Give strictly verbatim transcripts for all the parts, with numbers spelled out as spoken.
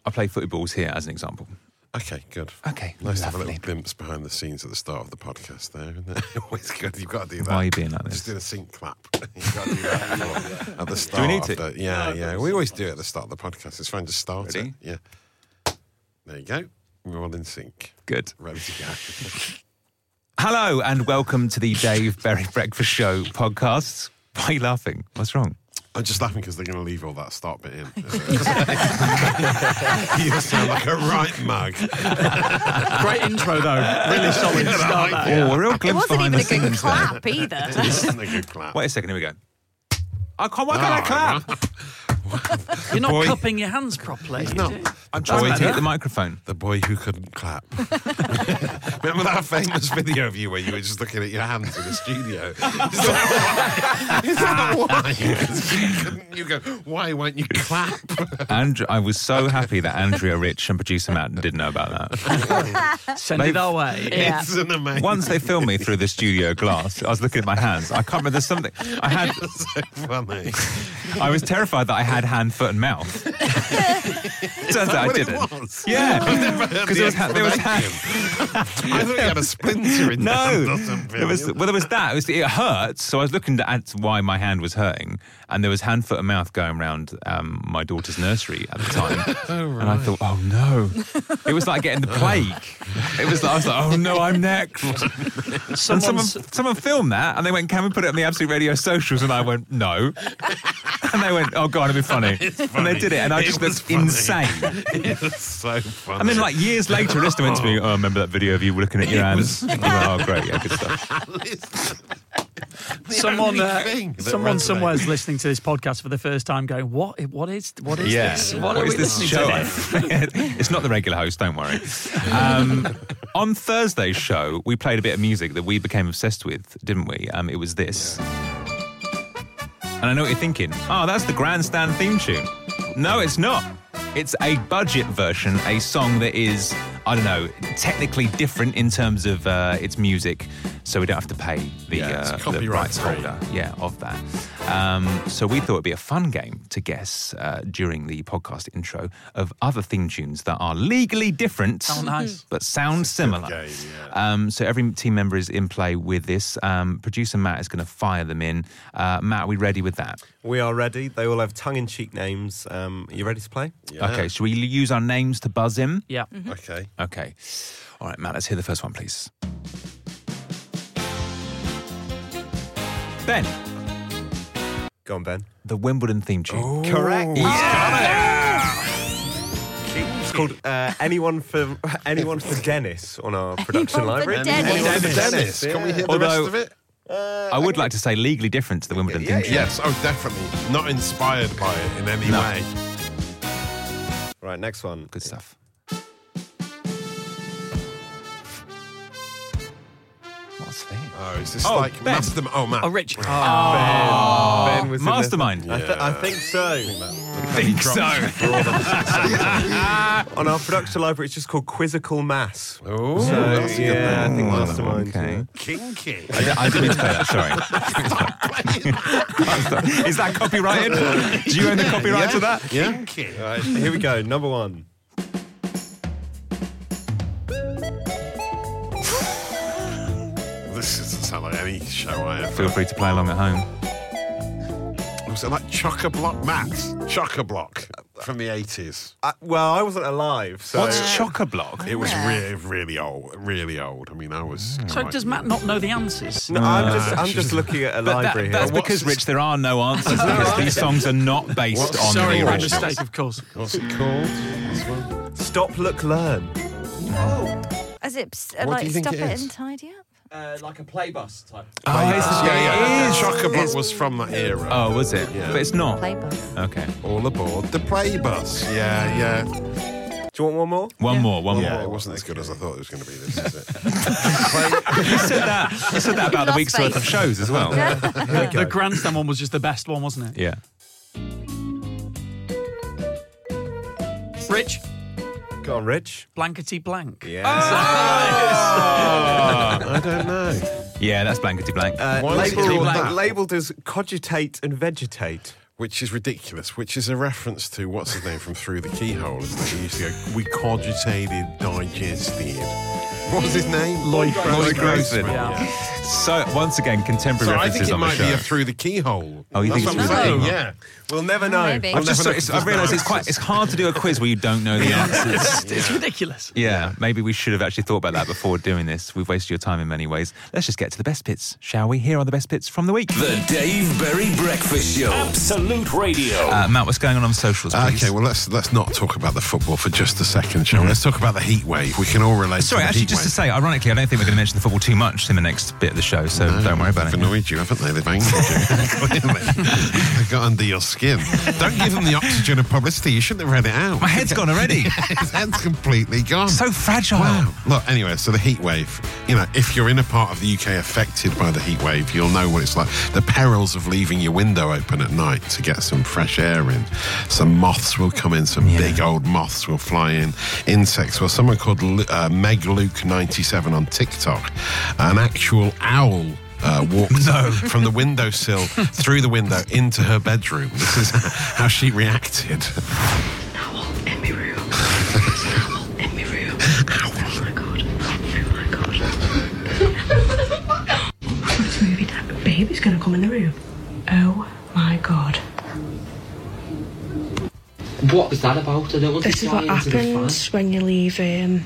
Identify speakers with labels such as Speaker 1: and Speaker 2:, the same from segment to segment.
Speaker 1: I play footballs here as an example.
Speaker 2: Okay, good.
Speaker 1: Okay,
Speaker 2: nice to have a
Speaker 1: lovely.
Speaker 2: little glimpse behind the scenes at the start of the podcast there, isn't it? Always good. You've got to do that.
Speaker 1: Why are you being like this?
Speaker 2: Just do a sync clap. You've got to do that before, at the start.
Speaker 1: Do we need to?
Speaker 2: The, yeah, yeah. We always do it at the start of the podcast. It's fine to start
Speaker 1: Ready?
Speaker 2: it. Yeah. There you go. We're all in sync.
Speaker 1: Good.
Speaker 2: Ready to go.
Speaker 1: Hello and welcome to the Dave Berry Breakfast Show podcast. Why are you laughing? What's wrong?
Speaker 2: I'm just laughing because they're going to leave all that start bit in. You sound like a right mug.
Speaker 3: Great intro, though. Really solid
Speaker 2: Yeah,
Speaker 3: start.
Speaker 2: like
Speaker 3: That.
Speaker 1: Oh, a real
Speaker 4: It
Speaker 1: glimpse
Speaker 4: wasn't
Speaker 1: behind
Speaker 4: even
Speaker 1: the
Speaker 4: a good
Speaker 1: scenes there.
Speaker 4: clap either.
Speaker 2: This isn't a good clap.
Speaker 1: Wait a second, here we go. I can't work on that
Speaker 2: Oh,
Speaker 1: clap.
Speaker 3: You're not
Speaker 2: boy.
Speaker 3: cupping your hands properly.
Speaker 2: No.
Speaker 1: I'm trying to
Speaker 3: better.
Speaker 1: hit the microphone.
Speaker 2: The boy who couldn't clap. Remember that famous video of you where you were just looking at your hands in the studio? Is that why? Is that why? 'Cause you, couldn't, you go, why won't you clap?
Speaker 1: And I was so happy that Andrea Rich and producer Matt didn't know about that.
Speaker 3: Send
Speaker 1: They've-
Speaker 3: it our way.
Speaker 4: Yeah.
Speaker 2: It's an amazing.
Speaker 1: Once they filmed me through the studio glass, I was looking at my hands. I can't remember. There's something I had.
Speaker 2: It's so funny.
Speaker 1: I was terrified that I had hand, foot, and mouth. Turns out I
Speaker 2: What it
Speaker 1: didn't.
Speaker 2: was?
Speaker 1: Yeah,
Speaker 2: I've never heard
Speaker 1: because
Speaker 2: the
Speaker 1: there was ha- there was hand.
Speaker 2: explanation. I thought you had a splinter in your hand
Speaker 1: No,
Speaker 2: or something.
Speaker 1: there was well, there was that. It, was, it hurt, so I was looking at why my hand was hurting, and there was hand, foot, and mouth going around um, my daughter's nursery at the time,
Speaker 2: Oh,
Speaker 1: and I thought, oh no, it was like getting the plague. It was, like, I was like, oh no, I'm next. And someone,
Speaker 3: Someone's,
Speaker 1: someone filmed that, and they went, "Can we put it on the Absolute Radio socials?" And I went, "No." And they went, "Oh God, it'd be funny."
Speaker 2: It's
Speaker 1: And
Speaker 2: funny.
Speaker 1: they did it, and I
Speaker 2: It
Speaker 1: just
Speaker 2: was
Speaker 1: looked
Speaker 2: funny.
Speaker 1: insane.
Speaker 2: It was so funny.
Speaker 1: And then, like years later, Lister went to me, "Oh, I remember that video of you looking at your
Speaker 2: It
Speaker 1: hands."
Speaker 2: was-
Speaker 1: I went, "Oh, great, yeah, good stuff."
Speaker 2: The
Speaker 3: someone,
Speaker 2: only
Speaker 3: uh,
Speaker 2: thing that
Speaker 3: someone
Speaker 2: resonated.
Speaker 3: somewhere's listening to this podcast for the first time, going, "What? What is? What is
Speaker 1: Yeah.
Speaker 3: this?
Speaker 1: What
Speaker 3: are
Speaker 1: is
Speaker 3: we
Speaker 1: this
Speaker 3: listening
Speaker 1: show?
Speaker 3: to?"
Speaker 1: It's not the regular host, don't worry. Um, on Thursday's show, we played a bit of music that we became obsessed with, didn't we? Um, it was this. And I know what you're thinking. Oh, that's the Grandstand theme tune. No, it's not. It's a budget version, a song that is, I don't know, technically different in terms of uh, its music, so we don't have to pay the,
Speaker 2: Yeah, it's
Speaker 1: uh, the
Speaker 2: copyright
Speaker 1: rights
Speaker 2: free.
Speaker 1: holder yeah, of that. Um, so we thought it'd be a fun game to guess uh, during the podcast intro of other theme tunes that are legally different,
Speaker 3: Oh, nice.
Speaker 1: but sound similar.
Speaker 2: game, yeah.
Speaker 1: Um, so every team member is in play with this. Um, producer Matt is going to fire them in. Uh, Matt, are we ready with that?
Speaker 5: We are ready. They all have tongue-in-cheek names. Um, are you ready to play?
Speaker 2: Yeah.
Speaker 1: Okay, shall we use our names to buzz in?
Speaker 3: Yeah.
Speaker 2: Okay.
Speaker 1: Okay. All right, Matt, let's hear the first one, please. Ben,
Speaker 5: Go on, Ben.
Speaker 1: the Wimbledon theme tune.
Speaker 5: Correct.
Speaker 1: Yeah.
Speaker 5: It's called uh, Anyone for Anyone for Dennis on our production
Speaker 4: Anyone for
Speaker 5: library.
Speaker 4: Dennis.
Speaker 5: Anyone for
Speaker 2: Dennis.
Speaker 5: Dennis.
Speaker 2: Can we
Speaker 5: yeah.
Speaker 2: hear the
Speaker 1: Although-
Speaker 2: rest of it?
Speaker 5: Uh,
Speaker 1: I would like to say legally different to the Wimbledon
Speaker 5: Yeah,
Speaker 1: theme tune.
Speaker 2: Yes, oh, definitely. Not inspired by it in any
Speaker 1: No.
Speaker 2: way.
Speaker 5: Right, next one.
Speaker 1: Good stuff. What's this?
Speaker 2: Oh, is this
Speaker 1: Oh,
Speaker 2: like
Speaker 1: Ben.
Speaker 2: Master... Oh, Matt.
Speaker 3: Oh, Rich.
Speaker 5: Ben. Ben was in the-
Speaker 1: Mastermind.
Speaker 5: I, th- I think so.
Speaker 1: think so.
Speaker 5: On our production library, it's just called Quizzical Mass.
Speaker 2: Oh,
Speaker 5: So,
Speaker 2: that's a good
Speaker 5: yeah, I
Speaker 2: name.
Speaker 5: think Mastermind.
Speaker 1: Okay.
Speaker 2: Kinky.
Speaker 1: I, di- I didn't mean to play that, sorry. Is that copyrighted? Do you own the copyright to that?
Speaker 2: Yeah. Kinky.
Speaker 5: Yeah. Right, here we go. Number one.
Speaker 2: This doesn't sound like any show I ever...
Speaker 1: Feel free to play along at home.
Speaker 2: Was it like Chock-a-Block? Matt? Chock-a-Block from the eighties.
Speaker 5: Uh, well, I wasn't alive, so...
Speaker 1: What's Chock-a-Block?
Speaker 2: It was
Speaker 4: Yeah.
Speaker 2: really, really old. Really old. I mean, I was...
Speaker 3: So
Speaker 2: quite
Speaker 3: does
Speaker 2: young.
Speaker 3: Matt not know the answers?
Speaker 5: No, I'm just, I'm
Speaker 2: she's-
Speaker 5: just looking at a
Speaker 1: But that-
Speaker 5: library
Speaker 1: that's
Speaker 5: here.
Speaker 2: What's
Speaker 1: because,
Speaker 2: this-
Speaker 1: Rich, there are no answers because these songs are not based
Speaker 2: What's-
Speaker 1: on
Speaker 3: Sorry,
Speaker 1: the
Speaker 3: my
Speaker 1: original.
Speaker 3: mistake, of course.
Speaker 2: What's it called? This one?
Speaker 5: Stop, Look, Learn.
Speaker 4: Is it uh,
Speaker 2: What do
Speaker 4: like
Speaker 2: you think
Speaker 4: stop
Speaker 2: it
Speaker 4: it,
Speaker 2: is?
Speaker 4: and tidy up?
Speaker 3: Uh, like a play bus type.
Speaker 1: Oh, it's,
Speaker 2: yeah, yeah.
Speaker 1: it is.
Speaker 2: Chock-a-Block was from that era.
Speaker 1: Oh, was it?
Speaker 2: Yeah.
Speaker 1: But it's not.
Speaker 4: Play bus.
Speaker 1: Okay.
Speaker 2: All aboard the play bus. Yeah, yeah.
Speaker 5: Do you want one more?
Speaker 1: One more, one
Speaker 2: Yeah,
Speaker 1: more.
Speaker 2: it wasn't as good as I thought it was going to be. This is it.
Speaker 1: You said that. You said that about the
Speaker 4: Lost
Speaker 1: week's worth of
Speaker 4: faith.
Speaker 1: shows as well.
Speaker 3: The, the grandstand one was just the best one, wasn't it?
Speaker 1: Yeah.
Speaker 3: Rich,
Speaker 5: Go on, Rich.
Speaker 3: blankety blank.
Speaker 5: Yeah.
Speaker 2: I don't know.
Speaker 1: Yeah, that's blankety blank.
Speaker 5: Uh,
Speaker 2: Why was it
Speaker 5: labelled,
Speaker 2: called that?
Speaker 5: labelled as cogitate and vegetate.
Speaker 2: which is ridiculous, which is a reference to, what's his name from Through the Keyhole, isn't it? He used to go, we cogitated, digested. What was his name?
Speaker 3: Lloyd
Speaker 1: Lloyd
Speaker 3: Grossman.
Speaker 1: Grossman.
Speaker 3: Yeah.
Speaker 1: So, once again, contemporary
Speaker 2: So I
Speaker 1: references
Speaker 2: think it
Speaker 1: on the
Speaker 2: might
Speaker 1: show.
Speaker 2: be a Through the Keyhole.
Speaker 1: Oh, you think
Speaker 2: That's
Speaker 1: it's
Speaker 2: what I'm
Speaker 1: Through the
Speaker 2: saying,
Speaker 1: Keyhole?
Speaker 2: yeah.
Speaker 5: We'll never know.
Speaker 4: Maybe.
Speaker 1: I've just
Speaker 2: never
Speaker 1: it's,
Speaker 2: know.
Speaker 1: I've realised it's quite it's hard to do a quiz where you don't know the answers.
Speaker 3: It's ridiculous.
Speaker 1: Yeah, maybe we should have actually thought about that before doing this. We've wasted your time in many ways. Let's just get to the best bits, shall we? Here are the best bits from the week.
Speaker 6: The Dave Berry Breakfast Show. Absolute Radio.
Speaker 1: Uh, Matt, what's going on on socials, please?
Speaker 2: Okay, well, let's let's not talk about the football for just a second, shall we? Let's talk about the heat wave. We can all relate
Speaker 1: Sorry,
Speaker 2: to the
Speaker 1: actually,
Speaker 2: heat
Speaker 1: just to
Speaker 2: wave.
Speaker 1: say, ironically, I don't think we're going to mention the football too much in the next bit of the show, so
Speaker 2: No,
Speaker 1: don't worry about
Speaker 2: they've
Speaker 1: it.
Speaker 2: annoyed you, haven't they? They've angered you. Clearly. They've got under your skin. Don't give them the oxygen of publicity. You shouldn't have read it out.
Speaker 1: My head's gone already.
Speaker 2: His head's completely gone.
Speaker 1: So fragile.
Speaker 2: Wow. Look, anyway, so the heat wave. You know, if you're in a part of the U K affected by the heat wave, you'll know what it's like. The perils of leaving your window open at night to get some fresh air in. Some moths will come in, some
Speaker 1: Yeah.
Speaker 2: big old moths will fly in. Insects. Well, someone called uh, Meg Luke ninety-seven on TikTok, an actual owl Uh, walked
Speaker 1: No.
Speaker 2: from the windowsill through the window into her bedroom. This is how she reacted.
Speaker 7: Owl in my room. Owl in my room. Oh my god. Oh my god. Let's move it down. Baby's gonna come in the room. Oh my god.
Speaker 8: What was that about? I don't want
Speaker 7: This
Speaker 8: to
Speaker 7: is what
Speaker 8: fly into the fan.
Speaker 7: happens when you leave um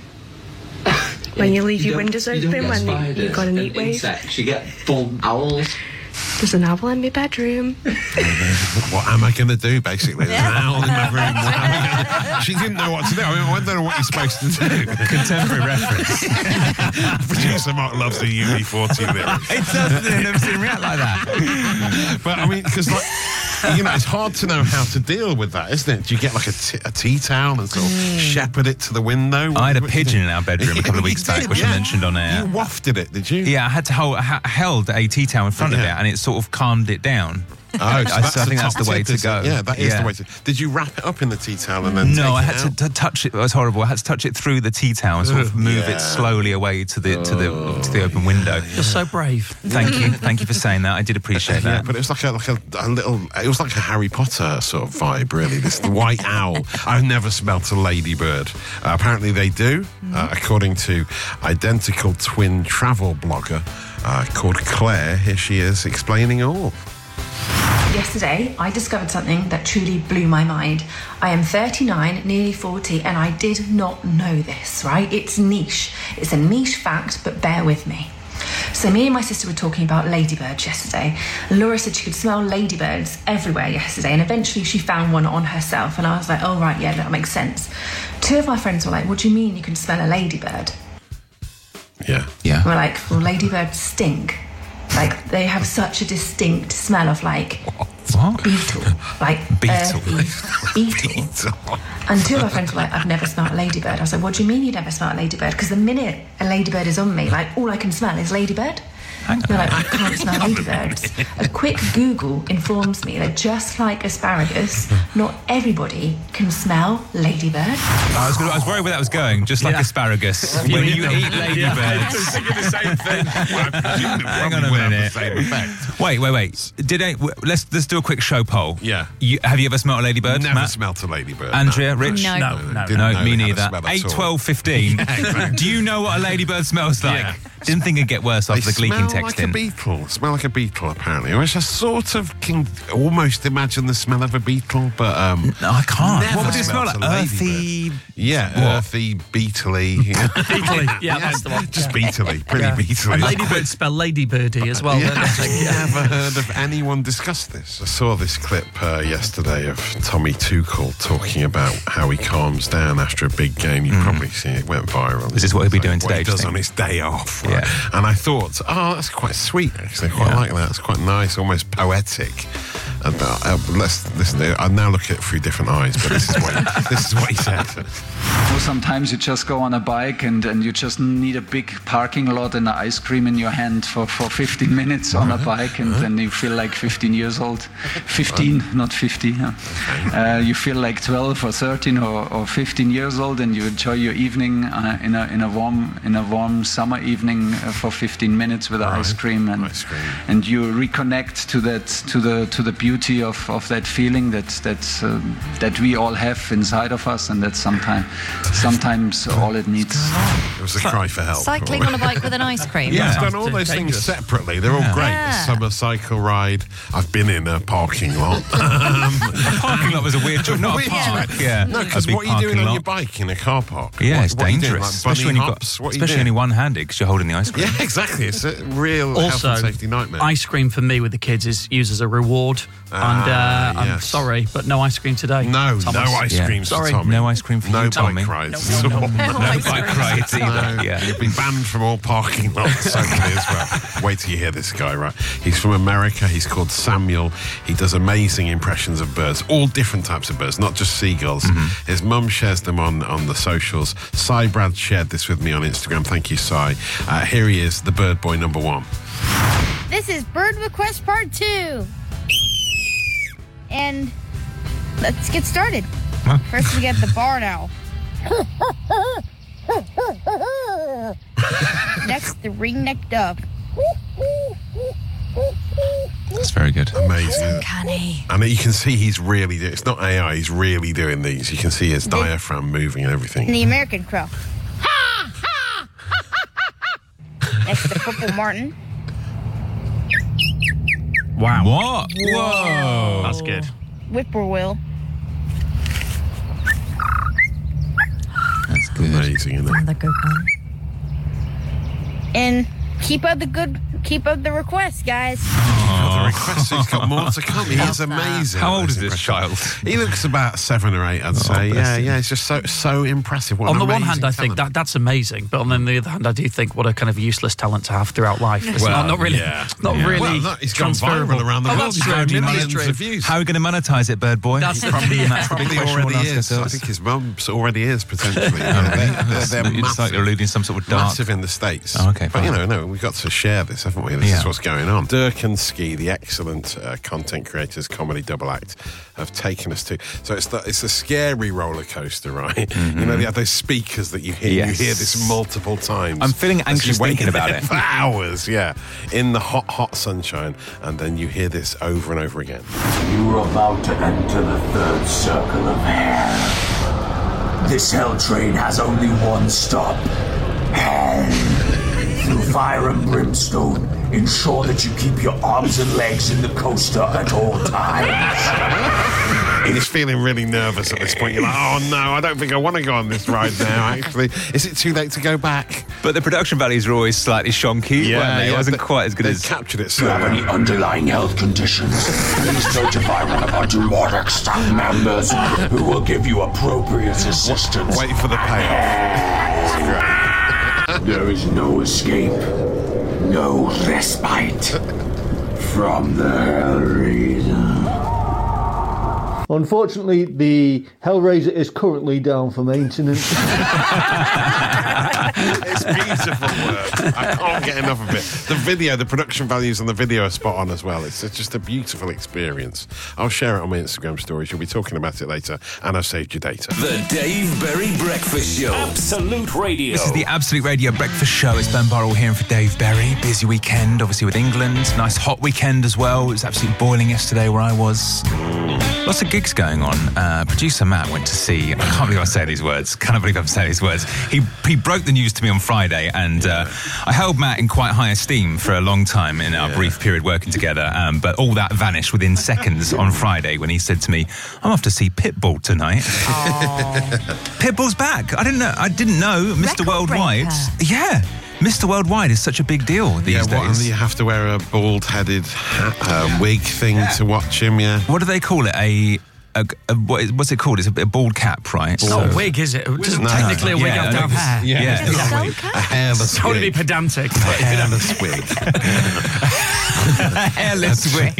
Speaker 7: when you leave your
Speaker 8: don't-
Speaker 7: windows
Speaker 8: you
Speaker 7: open
Speaker 8: don't get
Speaker 7: when you-
Speaker 8: spiders
Speaker 7: you've got an
Speaker 8: and
Speaker 7: heat wave.
Speaker 8: insects, you get full owls.
Speaker 7: There's an owl in my bedroom.
Speaker 2: What am I going to do, basically? There's an owl in my room. What am I gonna... She didn't know what to do. I mean, I don't know what you're supposed to do.
Speaker 1: Contemporary reference.
Speaker 2: Producer Mark loves the U B forty lyrics.
Speaker 1: It does. I've never seen him react like that.
Speaker 2: But, I mean, because, like, you know, it's hard to know how to deal with that, isn't it? Do you get, like, a, t- a tea towel and sort of shepherd it to the window?
Speaker 1: I had a
Speaker 2: What do you
Speaker 1: pigeon
Speaker 2: do?
Speaker 1: in our bedroom a couple of
Speaker 2: You
Speaker 1: weeks back,
Speaker 2: did,
Speaker 1: which I
Speaker 2: yeah.
Speaker 1: mentioned on air.
Speaker 2: You wafted it, did you?
Speaker 1: Yeah, I had to hold, I ha- held a tea towel in front of
Speaker 2: Yeah.
Speaker 1: it, and it sort of calmed it down.
Speaker 2: Oh, so
Speaker 1: I,
Speaker 2: that's
Speaker 1: I think
Speaker 2: the
Speaker 1: that's
Speaker 2: top
Speaker 1: the way
Speaker 2: tip,
Speaker 1: to
Speaker 2: is it?
Speaker 1: go.
Speaker 2: Yeah, that is
Speaker 1: Yeah.
Speaker 2: the way to... Did you wrap it up in the tea towel and then
Speaker 1: No,
Speaker 2: take
Speaker 1: I
Speaker 2: it
Speaker 1: had
Speaker 2: out?
Speaker 1: to, to touch it. It was horrible. I had to touch it through the tea towel and sort of move
Speaker 2: Yeah.
Speaker 1: it slowly away to the to the to the open window.
Speaker 3: You're so brave.
Speaker 1: Thank you, thank you for saying that. I did appreciate
Speaker 2: Yeah,
Speaker 1: that.
Speaker 2: but it was like a like a, a little. It was like a Harry Potter sort of vibe, really. This the white owl. I've never smelt a ladybird. Uh, apparently, they do, uh, according to identical twin travel blogger uh, called Claire. Here she is explaining all.
Speaker 9: Yesterday, I discovered something that truly blew my mind. I am thirty-nine, nearly forty, and I did not know this, right? It's niche. It's a niche fact, but bear with me. So me and my sister were talking about ladybirds yesterday. Laura said she could smell ladybirds everywhere yesterday, and eventually she found one on herself, and I was like, oh, right, yeah, that makes sense. Two of my friends were like, what do you mean you can smell a ladybird?
Speaker 2: Yeah.
Speaker 1: Yeah.
Speaker 9: We're like, well, ladybirds stink. Like, they have such a distinct smell of, like,
Speaker 1: What?
Speaker 9: beetle. Like,
Speaker 1: Beetle.
Speaker 9: earthy beetle. And two of my friends were like, I've never smelled a ladybird. I was like, what do you mean you never smelled a ladybird? Because the minute a ladybird is on me, like, all I can smell is ladybird.
Speaker 1: Hang on.
Speaker 9: They're like, I can't smell ladybirds. A quick Google informs me that just like asparagus, not everybody can smell ladybird.
Speaker 1: I was, gonna, I was worried where that was going. Just like
Speaker 3: Yeah.
Speaker 1: asparagus, when you eat ladybirds.
Speaker 2: Thinking the same thing. Well, I presume it
Speaker 1: Hang
Speaker 2: probably
Speaker 1: on a
Speaker 2: will have
Speaker 1: minute.
Speaker 2: the same effect.
Speaker 1: Wait, wait, wait. Did I, w- let's let's do a quick show poll.
Speaker 2: Yeah.
Speaker 1: You, have you ever smelled a ladybird?
Speaker 2: Never
Speaker 1: Matt?
Speaker 2: smelt a ladybird.
Speaker 1: Andrea, Rich?
Speaker 4: No.
Speaker 3: No, no,
Speaker 2: Didn't
Speaker 1: No,
Speaker 2: know
Speaker 1: me
Speaker 2: they had a
Speaker 1: neither.
Speaker 2: smell at
Speaker 1: eight,
Speaker 2: all.
Speaker 1: twelve, fifteen. Do you know what a ladybird smells like?
Speaker 2: Yeah.
Speaker 1: Didn't think it'd get worse
Speaker 2: They
Speaker 1: after the gleeking
Speaker 2: smell like a
Speaker 1: texting.
Speaker 2: beetle. Smell like a beetle, apparently. Which I sort of can almost imagine the smell of a beetle, but um,
Speaker 1: No, I can't.
Speaker 2: Never
Speaker 1: What would it smell
Speaker 2: smelt
Speaker 1: like?
Speaker 2: a
Speaker 1: Earthy.
Speaker 2: yeah,
Speaker 1: What?
Speaker 2: earthy, beetly.
Speaker 3: Italy. Yeah, that's the one.
Speaker 2: Just
Speaker 3: Yeah.
Speaker 2: beetly, pretty
Speaker 3: Yeah.
Speaker 2: beetly.
Speaker 3: And ladybirds spell ladybirdy as well.
Speaker 2: Yeah,
Speaker 3: don't they?
Speaker 2: I've never heard of anyone discuss this. I saw this clip uh, yesterday of Tommy Tuchel talking about how he calms down after a big game. You've probably seen it. It went viral.
Speaker 1: Mm. Is this what he'll be doing
Speaker 2: What
Speaker 1: today,
Speaker 2: he
Speaker 1: do you
Speaker 2: does
Speaker 1: think?
Speaker 2: on his day off. Right?
Speaker 1: Yeah.
Speaker 2: And I thought, oh, that's quite sweet, actually. I quite
Speaker 1: Yeah.
Speaker 2: like that. It's quite nice, almost poetic. And, uh, uh, let's listen. I now look at it through different eyes, but this is what he, this is what he said.
Speaker 10: Or sometimes you just go on a bike and, and you just need a big parking lot and an ice cream in your hand for, for fifteen minutes on a bike, and then you feel like fifteen years old. fifteen, not fifty. Yeah. Uh, you feel like twelve or thirteen or, or fifteen years old, and you enjoy your evening uh, in a in a warm in a warm summer evening uh, for fifteen minutes with right. ice cream, and
Speaker 2: ice cream.
Speaker 10: and you reconnect to that to the to the beauty of, of that feeling that that uh, that we all have inside of us, and that's sometimes sometimes all it needs.
Speaker 2: It was a cry for help.
Speaker 4: Cycling on a bike with an ice cream.
Speaker 2: Yeah, I've done all those things separately. They're all
Speaker 1: Yeah.
Speaker 2: great.
Speaker 4: Yeah.
Speaker 2: The summer cycle ride. I've been in a parking lot. um,
Speaker 1: A parking lot was a weird choice, not a
Speaker 2: Weird
Speaker 1: park.
Speaker 2: choice.
Speaker 1: Yeah,
Speaker 2: No,
Speaker 1: A
Speaker 2: because
Speaker 1: big
Speaker 2: what are you doing
Speaker 1: parking
Speaker 2: on
Speaker 1: lot.
Speaker 2: your bike in a car park?
Speaker 1: Yeah,
Speaker 2: what,
Speaker 1: it's
Speaker 2: what are you doing,
Speaker 1: dangerous,
Speaker 2: like
Speaker 1: especially
Speaker 2: bunny
Speaker 1: when you've got,
Speaker 2: hops? What are you
Speaker 1: especially
Speaker 2: doing?
Speaker 1: only one-handed because you're holding the ice cream.
Speaker 2: Yeah, exactly. It's a real
Speaker 3: Also,
Speaker 2: health and safety nightmare.
Speaker 3: ice cream for me with the kids is used as a reward.
Speaker 2: Ah,
Speaker 3: and uh, I'm
Speaker 2: yes.
Speaker 3: sorry, but no ice cream today.
Speaker 2: No,
Speaker 3: Thomas.
Speaker 2: no ice
Speaker 1: Yeah.
Speaker 2: cream
Speaker 3: Sorry.
Speaker 2: for Tommy.
Speaker 1: No ice cream for
Speaker 2: no
Speaker 1: you, Tommy.
Speaker 2: bike rides.
Speaker 3: No, no, no.
Speaker 1: No bike rides either.
Speaker 2: No,
Speaker 1: Yeah.
Speaker 2: You've been banned from all parking lots openly as well. Wait till you hear this guy, right? He's from America. He's called Samuel. He does amazing impressions of birds, all different types of birds, not just seagulls. Mm-hmm. His mum shares them on, on the socials. Cy Brad shared this with me on Instagram. Thank you, Cy. Uh, here he is, the bird boy number one.
Speaker 11: This is Bird Request Part two. And let's get started.
Speaker 1: Huh?
Speaker 11: First, we get the barn owl. Next, the ring-necked dove.
Speaker 1: That's very good.
Speaker 2: Amazing.
Speaker 4: Uncanny.
Speaker 2: And you can see he's really doing, it's not A I, he's really doing these. You can see his diaphragm moving and everything.
Speaker 11: And the American crow. Next, the purple martin.
Speaker 3: Wow.
Speaker 1: What? Whoa.
Speaker 3: That's good.
Speaker 11: Whippoorwill.
Speaker 1: That's good.
Speaker 2: Amazing, isn't it?
Speaker 4: Another good one.
Speaker 11: And keep up the good, keep up the requests, guys.
Speaker 2: The request, he's got more to come. He is amazing.
Speaker 1: How old
Speaker 2: Those
Speaker 1: is this
Speaker 2: impressions.
Speaker 1: child?
Speaker 2: He looks about seven or eight, I'd say.
Speaker 1: bless
Speaker 2: Yeah,
Speaker 1: him.
Speaker 2: yeah. It's just so so impressive. What
Speaker 3: On
Speaker 2: an
Speaker 3: the one
Speaker 2: amazing
Speaker 3: hand, I think
Speaker 2: talent.
Speaker 3: that that's amazing, but on the other hand, I do think what a kind of useless talent to have throughout life. It's
Speaker 2: Well,
Speaker 3: not, not really,
Speaker 2: yeah.
Speaker 3: not
Speaker 2: Yeah.
Speaker 3: really.
Speaker 2: Well, no, he's gone
Speaker 3: transferable.
Speaker 2: viral around the
Speaker 3: Oh,
Speaker 2: world.
Speaker 3: that's
Speaker 2: He's
Speaker 3: true.
Speaker 2: got
Speaker 3: That's
Speaker 2: millions
Speaker 3: true.
Speaker 2: of views.
Speaker 1: How are we going to monetize it, bird boy?
Speaker 3: That's
Speaker 1: probably that's the big
Speaker 2: Probably
Speaker 1: question we'll
Speaker 2: already
Speaker 1: ask
Speaker 2: is. I
Speaker 1: ourselves.
Speaker 2: think his mum's already is potentially. they're, they're, they're
Speaker 1: It's like
Speaker 2: massive.
Speaker 1: you're alluding to some sort of dark.
Speaker 2: Massive in the States.
Speaker 1: Oh, okay,
Speaker 2: But, you
Speaker 1: fine.
Speaker 2: know, no, we've got to share this, haven't we? This
Speaker 1: Yeah.
Speaker 2: is what's going on. Dirk and Ski, the excellent uh, content creators, comedy double act, have taken us to. So it's the, it's a scary roller coaster, right?
Speaker 1: Mm-hmm.
Speaker 2: You know, they have those speakers that you hear.
Speaker 1: Yes.
Speaker 2: You hear this multiple times.
Speaker 1: I'm feeling
Speaker 2: as you
Speaker 1: anxious
Speaker 2: wait
Speaker 1: thinking about
Speaker 2: there
Speaker 1: it.
Speaker 2: For hours, yeah. In the hot, hot sunshine. And then you hear this over and over again.
Speaker 12: You're about to enter the third circle of hell. This hell train has only one stop. Hell. Through fire and brimstone, ensure that you keep your arms and legs in the coaster at all times.
Speaker 2: He's feeling really nervous at this point. You're like, oh no, I don't think I want to go on this ride now, actually. Is it too late to go back?
Speaker 1: But the production values are always slightly shonky. weren't they? It wasn't
Speaker 2: they-
Speaker 1: quite as good
Speaker 2: they
Speaker 1: as.
Speaker 2: captured it
Speaker 12: If
Speaker 2: so
Speaker 12: you have
Speaker 2: well.
Speaker 12: any underlying health conditions, please notify one of our Demonic staff members who will give you appropriate assistance.
Speaker 2: Wait for the payoff. It's great.
Speaker 12: There is no escape, no respite from the Hellraiser.
Speaker 13: Unfortunately, the Hellraiser is currently down for maintenance.
Speaker 2: It's beautiful work. I can't get enough of it. The video, the production values on the video are spot on as well. It's just a beautiful experience. I'll share it on my Instagram stories. You'll be talking about it later, and I've saved your data.
Speaker 6: The Dave Berry Breakfast Show. Absolute Radio.
Speaker 1: This is the Absolute Radio Breakfast Show. It's Ben Burrell here in for Dave Berry. Busy weekend, obviously, with England. Nice hot weekend as well. It was absolutely boiling yesterday where I was. Lots of gigs going on. Uh, producer Matt went to see, I can't believe I say these words. Cannot believe I'm saying these words. He he broke the news to me on Friday, and uh, I held Matt in quite high esteem for a long time in our
Speaker 2: Yeah.
Speaker 1: brief period working together. Um, but all that vanished within seconds on Friday when he said to me, I'm off to see Pitbull tonight. Pitbull's back. I didn't know. I didn't know Mister
Speaker 4: Record
Speaker 1: Worldwide.
Speaker 4: breaker.
Speaker 1: Yeah. Mister Worldwide is such a big deal these
Speaker 2: Yeah, what, and
Speaker 1: days.
Speaker 2: you have to wear a bald-headed hat, uh, wig thing to watch him, yeah.
Speaker 1: What do they call it? A a, a what is, what's it called? It's a, a bald cap, right?
Speaker 3: It's not a wig, is it? It's
Speaker 2: No.
Speaker 3: technically a wig
Speaker 1: Yeah,
Speaker 3: out
Speaker 1: no,
Speaker 3: of hair.
Speaker 2: Yeah,
Speaker 1: Yeah.
Speaker 2: it's not a wig. A hairless
Speaker 3: Sorry to be
Speaker 2: wig.
Speaker 3: pedantic.
Speaker 2: A hairless wig.
Speaker 1: a hairless wig.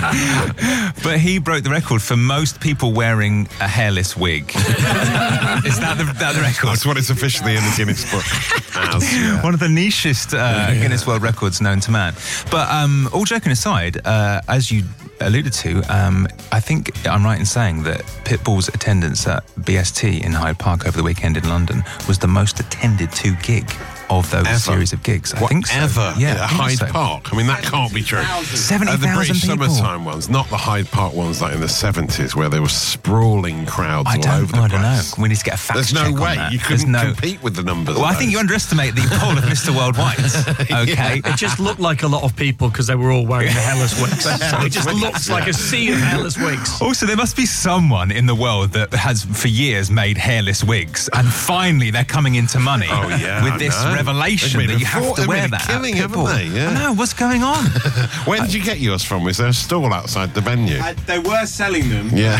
Speaker 1: But he broke the record for most people wearing a hairless wig. Is that the, that the record?
Speaker 2: That's what it's officially in the Guinness Book as. Yeah.
Speaker 1: One of the nichest uh, Guinness World Records known to man. But um, all joking aside, uh, as you alluded to, um, I think I'm right in saying that Pitbull's attendance at B S T in Hyde Park over the weekend in London was the most attended to gig of those
Speaker 2: Ever.
Speaker 1: series of gigs. I think so.
Speaker 2: Whatever.
Speaker 1: Yeah,
Speaker 2: At
Speaker 1: I think
Speaker 2: Hyde
Speaker 1: so.
Speaker 2: Park. I mean, that can't be true.
Speaker 1: seventy
Speaker 2: Uh, the
Speaker 1: thousand
Speaker 2: British
Speaker 1: people.
Speaker 2: summertime ones, not the Hyde Park ones like in the seventies where there were sprawling crowds
Speaker 1: I
Speaker 2: all
Speaker 1: don't,
Speaker 2: over the
Speaker 1: I don't know.
Speaker 2: place.
Speaker 1: We need to get a fact
Speaker 2: There's
Speaker 1: check
Speaker 2: no
Speaker 1: on
Speaker 2: way.
Speaker 1: that.
Speaker 2: You
Speaker 1: There's
Speaker 2: couldn't
Speaker 1: no...
Speaker 2: compete with the numbers.
Speaker 1: Well,
Speaker 2: of
Speaker 1: I think
Speaker 2: those.
Speaker 1: you underestimate the pull of Mister Worldwide. Okay.
Speaker 3: It just looked like a lot of people because they were all wearing the hairless wigs. So it just looks like a sea of hairless wigs.
Speaker 1: Also, there must be someone in the world that has, for years, made hairless wigs, and finally they're coming into money
Speaker 2: Oh, yeah,
Speaker 1: with
Speaker 2: I
Speaker 1: this
Speaker 2: know.
Speaker 1: revelation
Speaker 2: They've
Speaker 1: that
Speaker 2: made
Speaker 1: you
Speaker 2: a
Speaker 1: have
Speaker 2: fort-
Speaker 1: to
Speaker 2: they've
Speaker 1: wear
Speaker 2: made a
Speaker 1: that. at
Speaker 2: killing, haven't
Speaker 1: Pitbull.
Speaker 2: they? Yeah.
Speaker 1: I know, what's going on?
Speaker 2: Where did you get yours from? Was there a stall outside the venue?
Speaker 5: Uh, they were selling them.
Speaker 2: Yeah.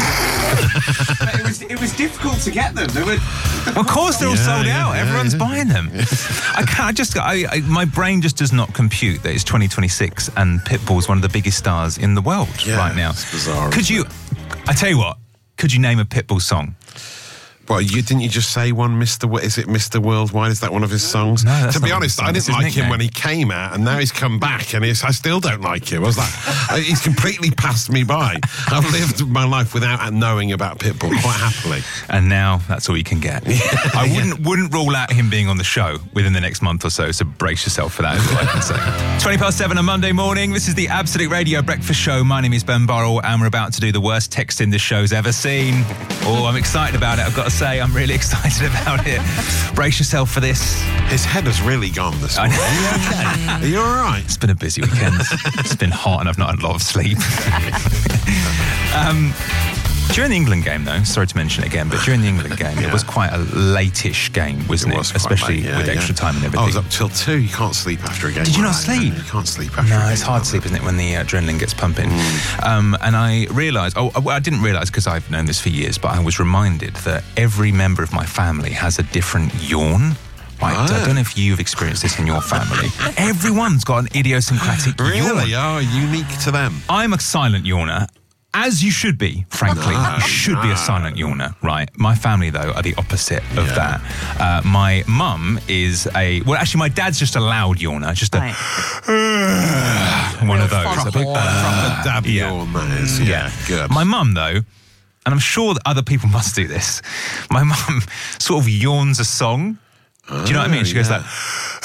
Speaker 5: But it was it was difficult to get them. They were.
Speaker 1: Well, of course, they're all
Speaker 2: Yeah,
Speaker 1: sold
Speaker 2: yeah,
Speaker 1: out.
Speaker 2: yeah,
Speaker 1: Everyone's
Speaker 2: yeah.
Speaker 1: buying them. I can't. I just. I, I, my brain just does not compute that it's twenty twenty-six and Pitbull's one of the biggest stars in the world
Speaker 2: Yeah,
Speaker 1: right now.
Speaker 2: it's bizarre,
Speaker 1: Could
Speaker 2: isn't
Speaker 1: you? I tell you what. Could you name a Pitbull song?
Speaker 2: Well, you didn't you just say one, Mister W- is it Mister Worldwide? Is that one of his songs?
Speaker 1: No, that's
Speaker 2: to be
Speaker 1: not
Speaker 2: honest,
Speaker 1: his song.
Speaker 2: I
Speaker 1: It's
Speaker 2: didn't
Speaker 1: his
Speaker 2: like him
Speaker 1: nickname.
Speaker 2: when he came out, and now he's come back, and he's, I still don't like him. I was like, uh, he's completely passed me by. I've lived my life without knowing about Pitbull quite happily.
Speaker 1: And now that's all you can get. I wouldn't wouldn't rule out him being on the show within the next month or so, so brace yourself for that, is what I can say. twenty past seven on Monday morning. This is the Absolute Radio Breakfast Show. My name is Ben Burrell, and we're about to do the worst texting this show's ever seen. Oh, I'm excited about it, I've got to say. I'm really excited about it. Brace yourself for this.
Speaker 2: His head has really gone this
Speaker 1: I
Speaker 2: morning.
Speaker 1: know.
Speaker 2: Are you okay? Are you all right?
Speaker 1: It's been a busy weekend. It's been hot and I've not had a lot of sleep. um, during the England game, though, sorry to mention it again, but during the England game,
Speaker 2: Yeah.
Speaker 1: it was quite a late-ish game, wasn't it?
Speaker 2: It was quite
Speaker 1: Especially
Speaker 2: late, yeah,
Speaker 1: with
Speaker 2: yeah.
Speaker 1: extra time and
Speaker 2: I
Speaker 1: everything.
Speaker 2: was up till two. You can't sleep after a game.
Speaker 1: Did you not
Speaker 2: like that,
Speaker 1: sleep?
Speaker 2: You can't sleep after a
Speaker 1: No,
Speaker 2: game.
Speaker 1: it's hard to sleep, isn't it, when the uh, adrenaline gets pumping? Um, and I realised, oh, well, I didn't realise because I've known this for years, but I was reminded that every member of my family has a different yawn. Right,
Speaker 2: Ah.
Speaker 1: I don't know if you've experienced this in your family. Everyone's got an idiosyncratic
Speaker 2: Really?
Speaker 1: yawn.
Speaker 2: Oh, unique to them.
Speaker 1: I'm a silent yawner. As you should be, frankly.
Speaker 2: No,
Speaker 1: you should be
Speaker 2: no.
Speaker 1: a silent yawner, right? My family, though, are the opposite of
Speaker 2: Yeah.
Speaker 1: that. Uh, my mum is a... Well, actually, my dad's just a loud yawner. Just a...
Speaker 4: Right.
Speaker 1: one of those.
Speaker 2: Proper,
Speaker 1: A big,
Speaker 2: proper dab
Speaker 1: yeah.
Speaker 2: yawn, that is. Yeah, good.
Speaker 1: My mum, though, and I'm sure that other people must do this, my mum sort of yawns a song. Do you know what I mean? She goes
Speaker 2: yeah.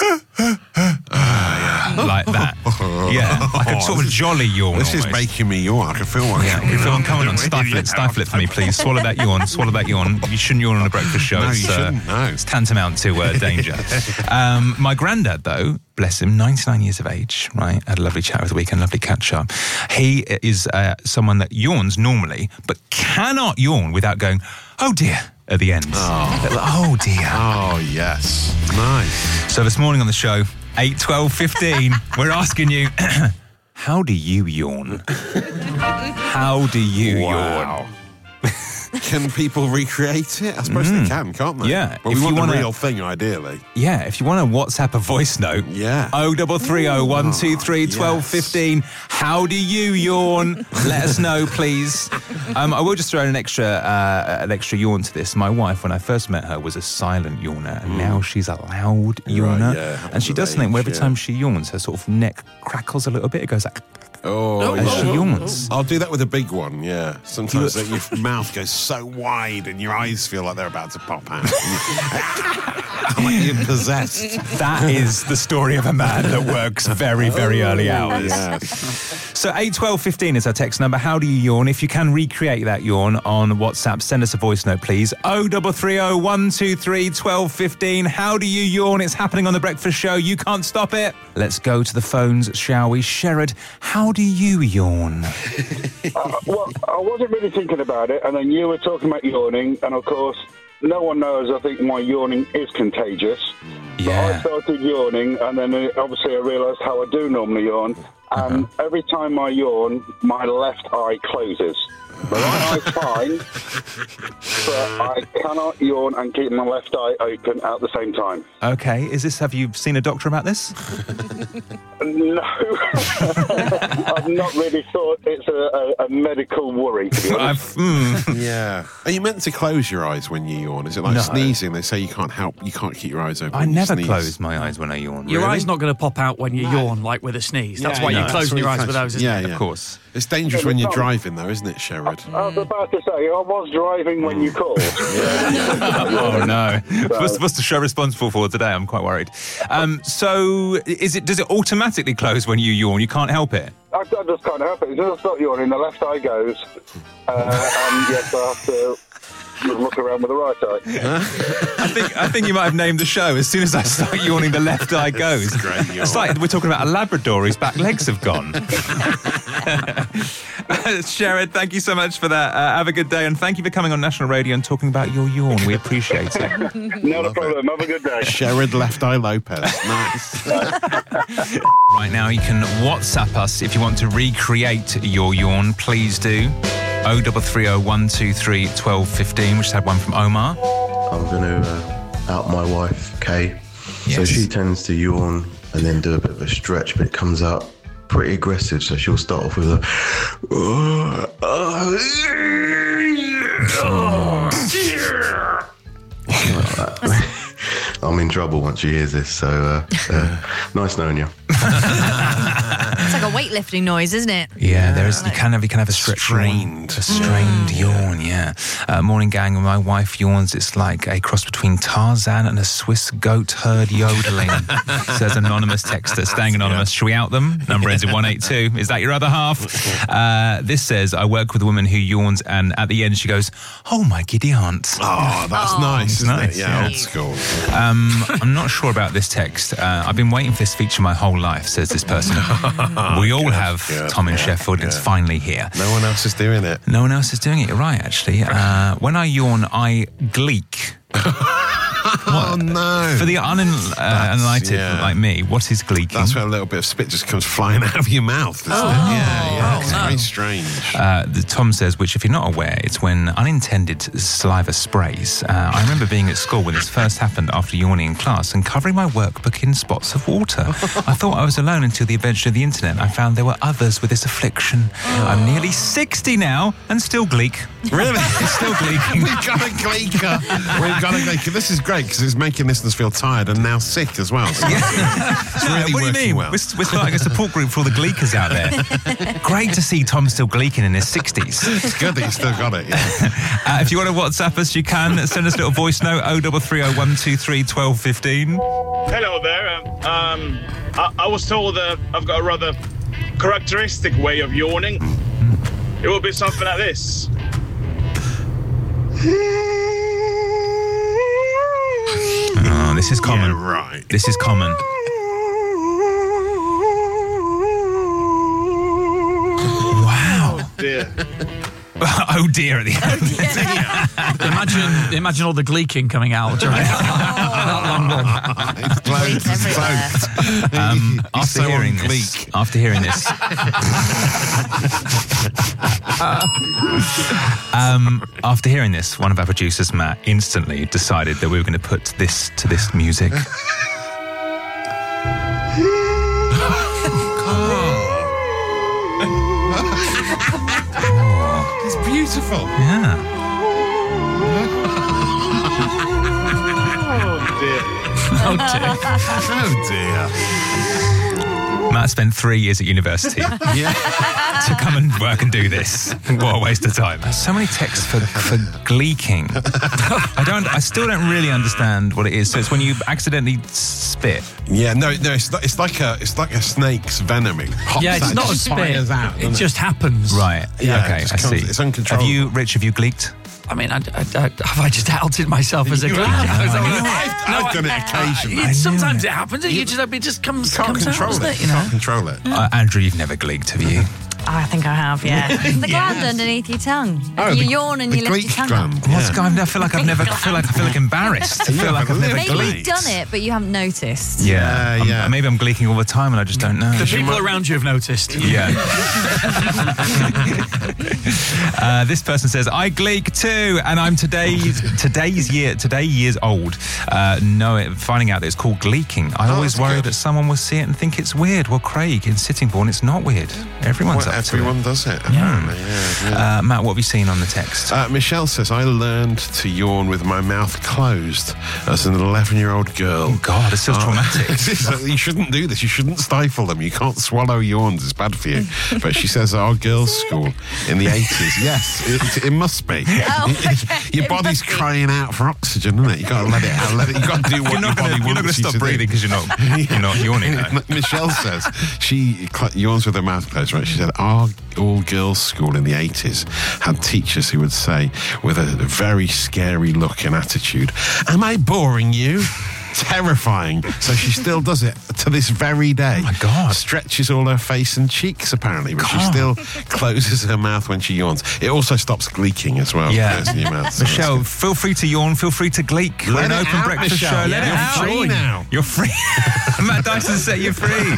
Speaker 1: like... like that. Yeah, like a sort of jolly yawn.
Speaker 2: This is
Speaker 1: almost.
Speaker 2: making me yawn. I can feel one.
Speaker 1: Yeah, if I'm coming on, stifle it, stifle it for me, please. Swallow that yawn, swallow that yawn. You shouldn't yawn on a breakfast show.
Speaker 2: No,
Speaker 1: it's,
Speaker 2: you shouldn't, no.
Speaker 1: It's tantamount to uh, danger. um, my granddad, though, bless him, ninety-nine years of age, right? Had a lovely chat over the weekend, lovely catch up. He is uh, someone that yawns normally, but cannot yawn without going, oh dear, at the end. Oh, oh dear.
Speaker 2: Oh, yes. Nice.
Speaker 1: So this morning on the show, eight, twelve, fifteen, we're asking you, how do you yawn? How do you
Speaker 2: Wow.
Speaker 1: yawn?
Speaker 2: Can people recreate it? I suppose they can, can't they?
Speaker 1: Yeah,
Speaker 2: But
Speaker 1: if
Speaker 2: we
Speaker 1: you
Speaker 2: want
Speaker 1: wanna-
Speaker 2: the real thing, ideally.
Speaker 1: Yeah, if you want to WhatsApp a voice note,
Speaker 2: Yeah.
Speaker 1: oh double three oh one two three twelve fifteen. How do you yawn? Let us know, please. Um, I will just throw in an extra, uh, an extra yawn to this. My wife, when I first met her, was a silent yawner, and now she's a loud yawner.
Speaker 2: yeah, happens
Speaker 1: and she
Speaker 2: with
Speaker 1: does something where every
Speaker 2: age, yeah.
Speaker 1: time she yawns, her sort of neck crackles a little bit. It goes like,
Speaker 2: Oh,
Speaker 1: as she
Speaker 2: yeah.
Speaker 1: yawns.
Speaker 2: I'll do that with a big one, yeah. Sometimes that your mouth goes so wide and your eyes feel like they're about to pop out. Like you're possessed.
Speaker 1: That is the story of a man that works very, very early hours.
Speaker 2: Yes.
Speaker 1: So eight twelve fifteen is our text number. How do you yawn? If you can recreate that yawn on WhatsApp, send us a voice note, please. oh double three oh one two three twelve fifteen. How do you yawn? It's happening on The Breakfast Show. You can't stop it. Let's go to the phones, shall we? Sherrod, how do you yawn?
Speaker 14: uh, well, I wasn't really thinking about it, and then you were talking about yawning, and of course, no one knows, I think, my yawning is contagious.
Speaker 1: Yeah.
Speaker 14: So I started yawning, and then uh, obviously I realised how I do normally yawn, and
Speaker 1: Uh-huh.
Speaker 14: every time I yawn, my left eye closes. My right eye's fine, but I cannot yawn and keep my left eye open at the same time.
Speaker 1: Okay, is this? Have you seen a doctor about this?
Speaker 14: No, I've not really thought it's a, a, a medical worry, to be honest.
Speaker 1: mm.
Speaker 2: Yeah. Are you meant to close your eyes when you yawn? Is it like
Speaker 1: No.
Speaker 2: sneezing? They say you can't help, you can't keep your eyes open.
Speaker 1: I
Speaker 2: when you
Speaker 1: never
Speaker 2: sneeze.
Speaker 1: close my eyes when I yawn.
Speaker 3: Your
Speaker 1: really.
Speaker 3: eye's not going to pop out when you yawn, like with a sneeze. That's
Speaker 2: Yeah,
Speaker 3: why
Speaker 2: no,
Speaker 3: you're
Speaker 2: that's
Speaker 3: closing
Speaker 2: what
Speaker 3: your
Speaker 2: you
Speaker 3: eyes with
Speaker 2: catch-
Speaker 3: those, isn't
Speaker 2: yeah,
Speaker 3: it?
Speaker 2: yeah.
Speaker 1: Of course.
Speaker 2: It's dangerous when you're driving, though, isn't it, Sherrod?
Speaker 14: I was about to say, I was driving when you called.
Speaker 1: Oh no! What's, what's the show responsible for today? I'm quite worried. Um, so, is it? Does it automatically close when you yawn? You can't help it.
Speaker 14: I, I just can't help it. As soon as I start yawning, the left eye goes, uh, and yes, I have to look around with the right eye.
Speaker 1: I think I think you might have named the show. As soon as I start yawning, the left eye goes. It's like we're talking about a Labrador whose back legs have gone. Sherrod, thank you so much for that. Uh, have a good day, and thank you for coming on National Radio and talking about your yawn. We appreciate it.
Speaker 14: Not a problem. Have a good day.
Speaker 2: Sherrod Left Eye Lopez. Nice.
Speaker 1: Right now, you can WhatsApp us if you want to recreate your yawn. Please do. oh three three oh one two three one two one five. We just had one from Omar.
Speaker 15: I'm going to uh, out my wife, Kay. So
Speaker 1: Yes.
Speaker 15: she tends to yawn and then do a bit of a stretch, but it comes out pretty aggressive. So she'll start off with a. I'm in trouble once she hears this, so uh, uh, nice knowing you.
Speaker 4: It's like a weightlifting noise, isn't it?
Speaker 1: Yeah, there is. You can have you can have a stretch
Speaker 2: Strained.
Speaker 1: yawn. A strained yawn. Yeah. Uh, morning gang. When my wife yawns, it's like a cross between Tarzan and a Swiss goat herd yodeling. Says anonymous texter. Staying anonymous. Should we out them? Number ends in one eight two. Is that your other half? Uh, this says I work with a woman who yawns, and at the end she goes, "Oh my giddy aunt."
Speaker 2: Oh, that's
Speaker 4: Oh.
Speaker 2: nice, isn't
Speaker 1: Nice,
Speaker 2: it? Yeah,
Speaker 1: yeah.
Speaker 2: old school.
Speaker 1: Um, I'm not sure about this text. Uh, I've been waiting for this feature my whole life, says this person. We all have
Speaker 2: good,
Speaker 1: Tom in
Speaker 2: yeah,
Speaker 1: Sheffield, and it's
Speaker 2: yeah.
Speaker 1: finally here.
Speaker 2: No one else is doing it.
Speaker 1: No one else is doing it. You're right, actually. Uh, when I yawn, I gleek.
Speaker 2: Oh, no.
Speaker 1: For the unenlightened
Speaker 2: yeah.
Speaker 1: like me, what is gleeking?
Speaker 2: That's where a little bit of spit just comes flying out of your mouth, isn't
Speaker 1: Oh.
Speaker 2: it? Yeah, yeah.
Speaker 1: Oh,
Speaker 2: it's
Speaker 1: no.
Speaker 2: very strange.
Speaker 1: Uh, the, Tom says, which, if you're not aware, it's when unintended saliva sprays. Uh, I remember being at school when this first happened after yawning in class and covering my workbook in spots of water. I thought I was alone until the invention of the internet. I found there were others with this affliction. I'm nearly sixty now and still gleek.
Speaker 2: Really?
Speaker 1: It's still gleeking.
Speaker 2: We've got a gleeker. We've got a gleeker. This is great because it's making listeners feel tired and now sick as well. So it's really
Speaker 1: what do you
Speaker 2: working
Speaker 1: mean?
Speaker 2: well.
Speaker 1: We're, we're starting a support group for all the gleekers out there. Great to see Tom still gleeking in his sixties.
Speaker 2: It's good that you still got it. Yeah.
Speaker 1: Uh, if you want to WhatsApp us, you can. Send us a little voice note, oh three three oh one two three one two one five.
Speaker 16: Hello there. Um, I, I was told that I've got a rather characteristic way of yawning. It will be something like this.
Speaker 1: Oh, this is common.
Speaker 2: Yeah, right.
Speaker 1: This is common. Wow.
Speaker 16: Oh dear.
Speaker 1: Oh dear at the end.
Speaker 3: imagine, imagine all the gleeking coming out during that long one.
Speaker 2: It's closed. It's closed.
Speaker 1: Um,
Speaker 2: He's
Speaker 1: after
Speaker 2: so
Speaker 1: hearing
Speaker 2: on
Speaker 1: this,
Speaker 2: gleek.
Speaker 1: after hearing this, um, after hearing this, one of our producers, Matt, instantly decided that we were going to put this to this music.
Speaker 2: It's beautiful.
Speaker 1: Yeah.
Speaker 16: Oh dear.
Speaker 3: Oh, dear.
Speaker 2: Oh dear.
Speaker 1: Matt spent three years at university
Speaker 2: Yeah.
Speaker 1: to come and work and do this. What a waste of time. So many texts for, for gleeking. I don't. I still don't really understand what it is. So it's when you accidentally spit.
Speaker 2: Yeah, no, no, it's, not, it's like a, it's like a snake's venom. It pops
Speaker 3: Yeah, it's
Speaker 2: out,
Speaker 3: not a
Speaker 2: just
Speaker 3: spit.
Speaker 2: fires out,
Speaker 3: It
Speaker 2: doesn't
Speaker 3: just happens.
Speaker 1: Right.
Speaker 2: Yeah,
Speaker 1: Okay.
Speaker 2: it just
Speaker 1: I
Speaker 2: comes-
Speaker 1: see.
Speaker 2: it's uncontrollable.
Speaker 1: Have you, Rich? Have you gleeked?
Speaker 3: I mean, I, I, I, have I just outed myself as a
Speaker 2: You
Speaker 3: gleeker?
Speaker 2: have.
Speaker 3: Is that what
Speaker 2: No,
Speaker 3: I-
Speaker 2: I've-
Speaker 3: No,
Speaker 2: I've done it
Speaker 3: I-
Speaker 2: occasionally.
Speaker 3: I-
Speaker 2: I
Speaker 3: sometimes
Speaker 2: knew
Speaker 3: it happens. It, you just, it just comes,
Speaker 2: Can't
Speaker 3: comes
Speaker 2: control
Speaker 3: out, doesn't
Speaker 2: it.
Speaker 3: it? You know?
Speaker 2: Can't control it.
Speaker 1: Uh, Andrew, you've never gleeked, have you?
Speaker 4: I think I have, yeah. The gland
Speaker 1: Yes.
Speaker 4: underneath your tongue.
Speaker 1: Oh,
Speaker 4: you
Speaker 1: the-
Speaker 4: yawn and
Speaker 1: the
Speaker 4: you lift your
Speaker 1: Gleek
Speaker 4: tongue
Speaker 1: gland.
Speaker 4: up.
Speaker 1: What's going? I feel like I've never. I feel like I feel like embarrassed. I feel like I've never
Speaker 4: Maybe
Speaker 1: gleeked.
Speaker 4: you've done it, but you haven't noticed.
Speaker 1: Yeah, yeah. Maybe I'm gleeking all the time and I just don't know.
Speaker 3: The people around you have noticed.
Speaker 1: Yeah. uh, this person says, I gleek too, and I'm today's today's year today years old. Uh, no, finding out that it's called gleeking. I
Speaker 2: Oh,
Speaker 1: always
Speaker 2: that's
Speaker 1: worry
Speaker 2: good.
Speaker 1: that someone will see it and think it's weird. Well, Craig, in Sittingbourne, it's not weird. Everyone's
Speaker 2: Well,
Speaker 1: up to
Speaker 2: everyone
Speaker 1: it.
Speaker 2: does it.
Speaker 1: Yeah.
Speaker 2: apparently, yeah, yeah.
Speaker 1: Uh, Matt, what have you seen on the text?
Speaker 2: Uh, Michelle says, I learned to yawn with my mouth closed as an eleven-year-old girl.
Speaker 1: Oh, God, it's so traumatic.
Speaker 2: You shouldn't do this. You shouldn't stifle them. You can't swallow yawns. It's bad for you. But she says, our girls' school in the eighties. Yes, it, it must be.
Speaker 4: Oh, okay.
Speaker 2: Your
Speaker 4: It
Speaker 2: body's
Speaker 4: must be.
Speaker 2: crying out for oxygen, isn't it? You've got to let it out. Let it, you've got to do what
Speaker 1: You're not
Speaker 2: your
Speaker 1: gonna-
Speaker 2: body
Speaker 1: you're not
Speaker 2: wants
Speaker 1: gonna
Speaker 2: you
Speaker 1: stop
Speaker 2: to do.
Speaker 1: breathing 'cause you're not- you're not yawning, though.
Speaker 2: Michelle says she cl- yawns with her mouth closed, right? She said, our all-girls school in the eighties had teachers who would say, with a very scary look and attitude, am I boring you? Terrifying. So she still does it to this very day. Oh, my God. Stretches all her face and cheeks, apparently, but she still closes her mouth when she yawns. It also stops gleeking as well.
Speaker 1: Yeah.
Speaker 2: Closing your mouth. So that's
Speaker 1: Michelle,
Speaker 2: good.
Speaker 1: feel free to yawn, feel free to gleek. We're
Speaker 2: Let
Speaker 1: an
Speaker 2: it
Speaker 1: open
Speaker 2: out,
Speaker 1: breakfast
Speaker 2: Michelle.
Speaker 1: show. Let
Speaker 2: Yeah.
Speaker 1: it out.
Speaker 2: You're free now.
Speaker 1: You're free. Matt Dyson set you free.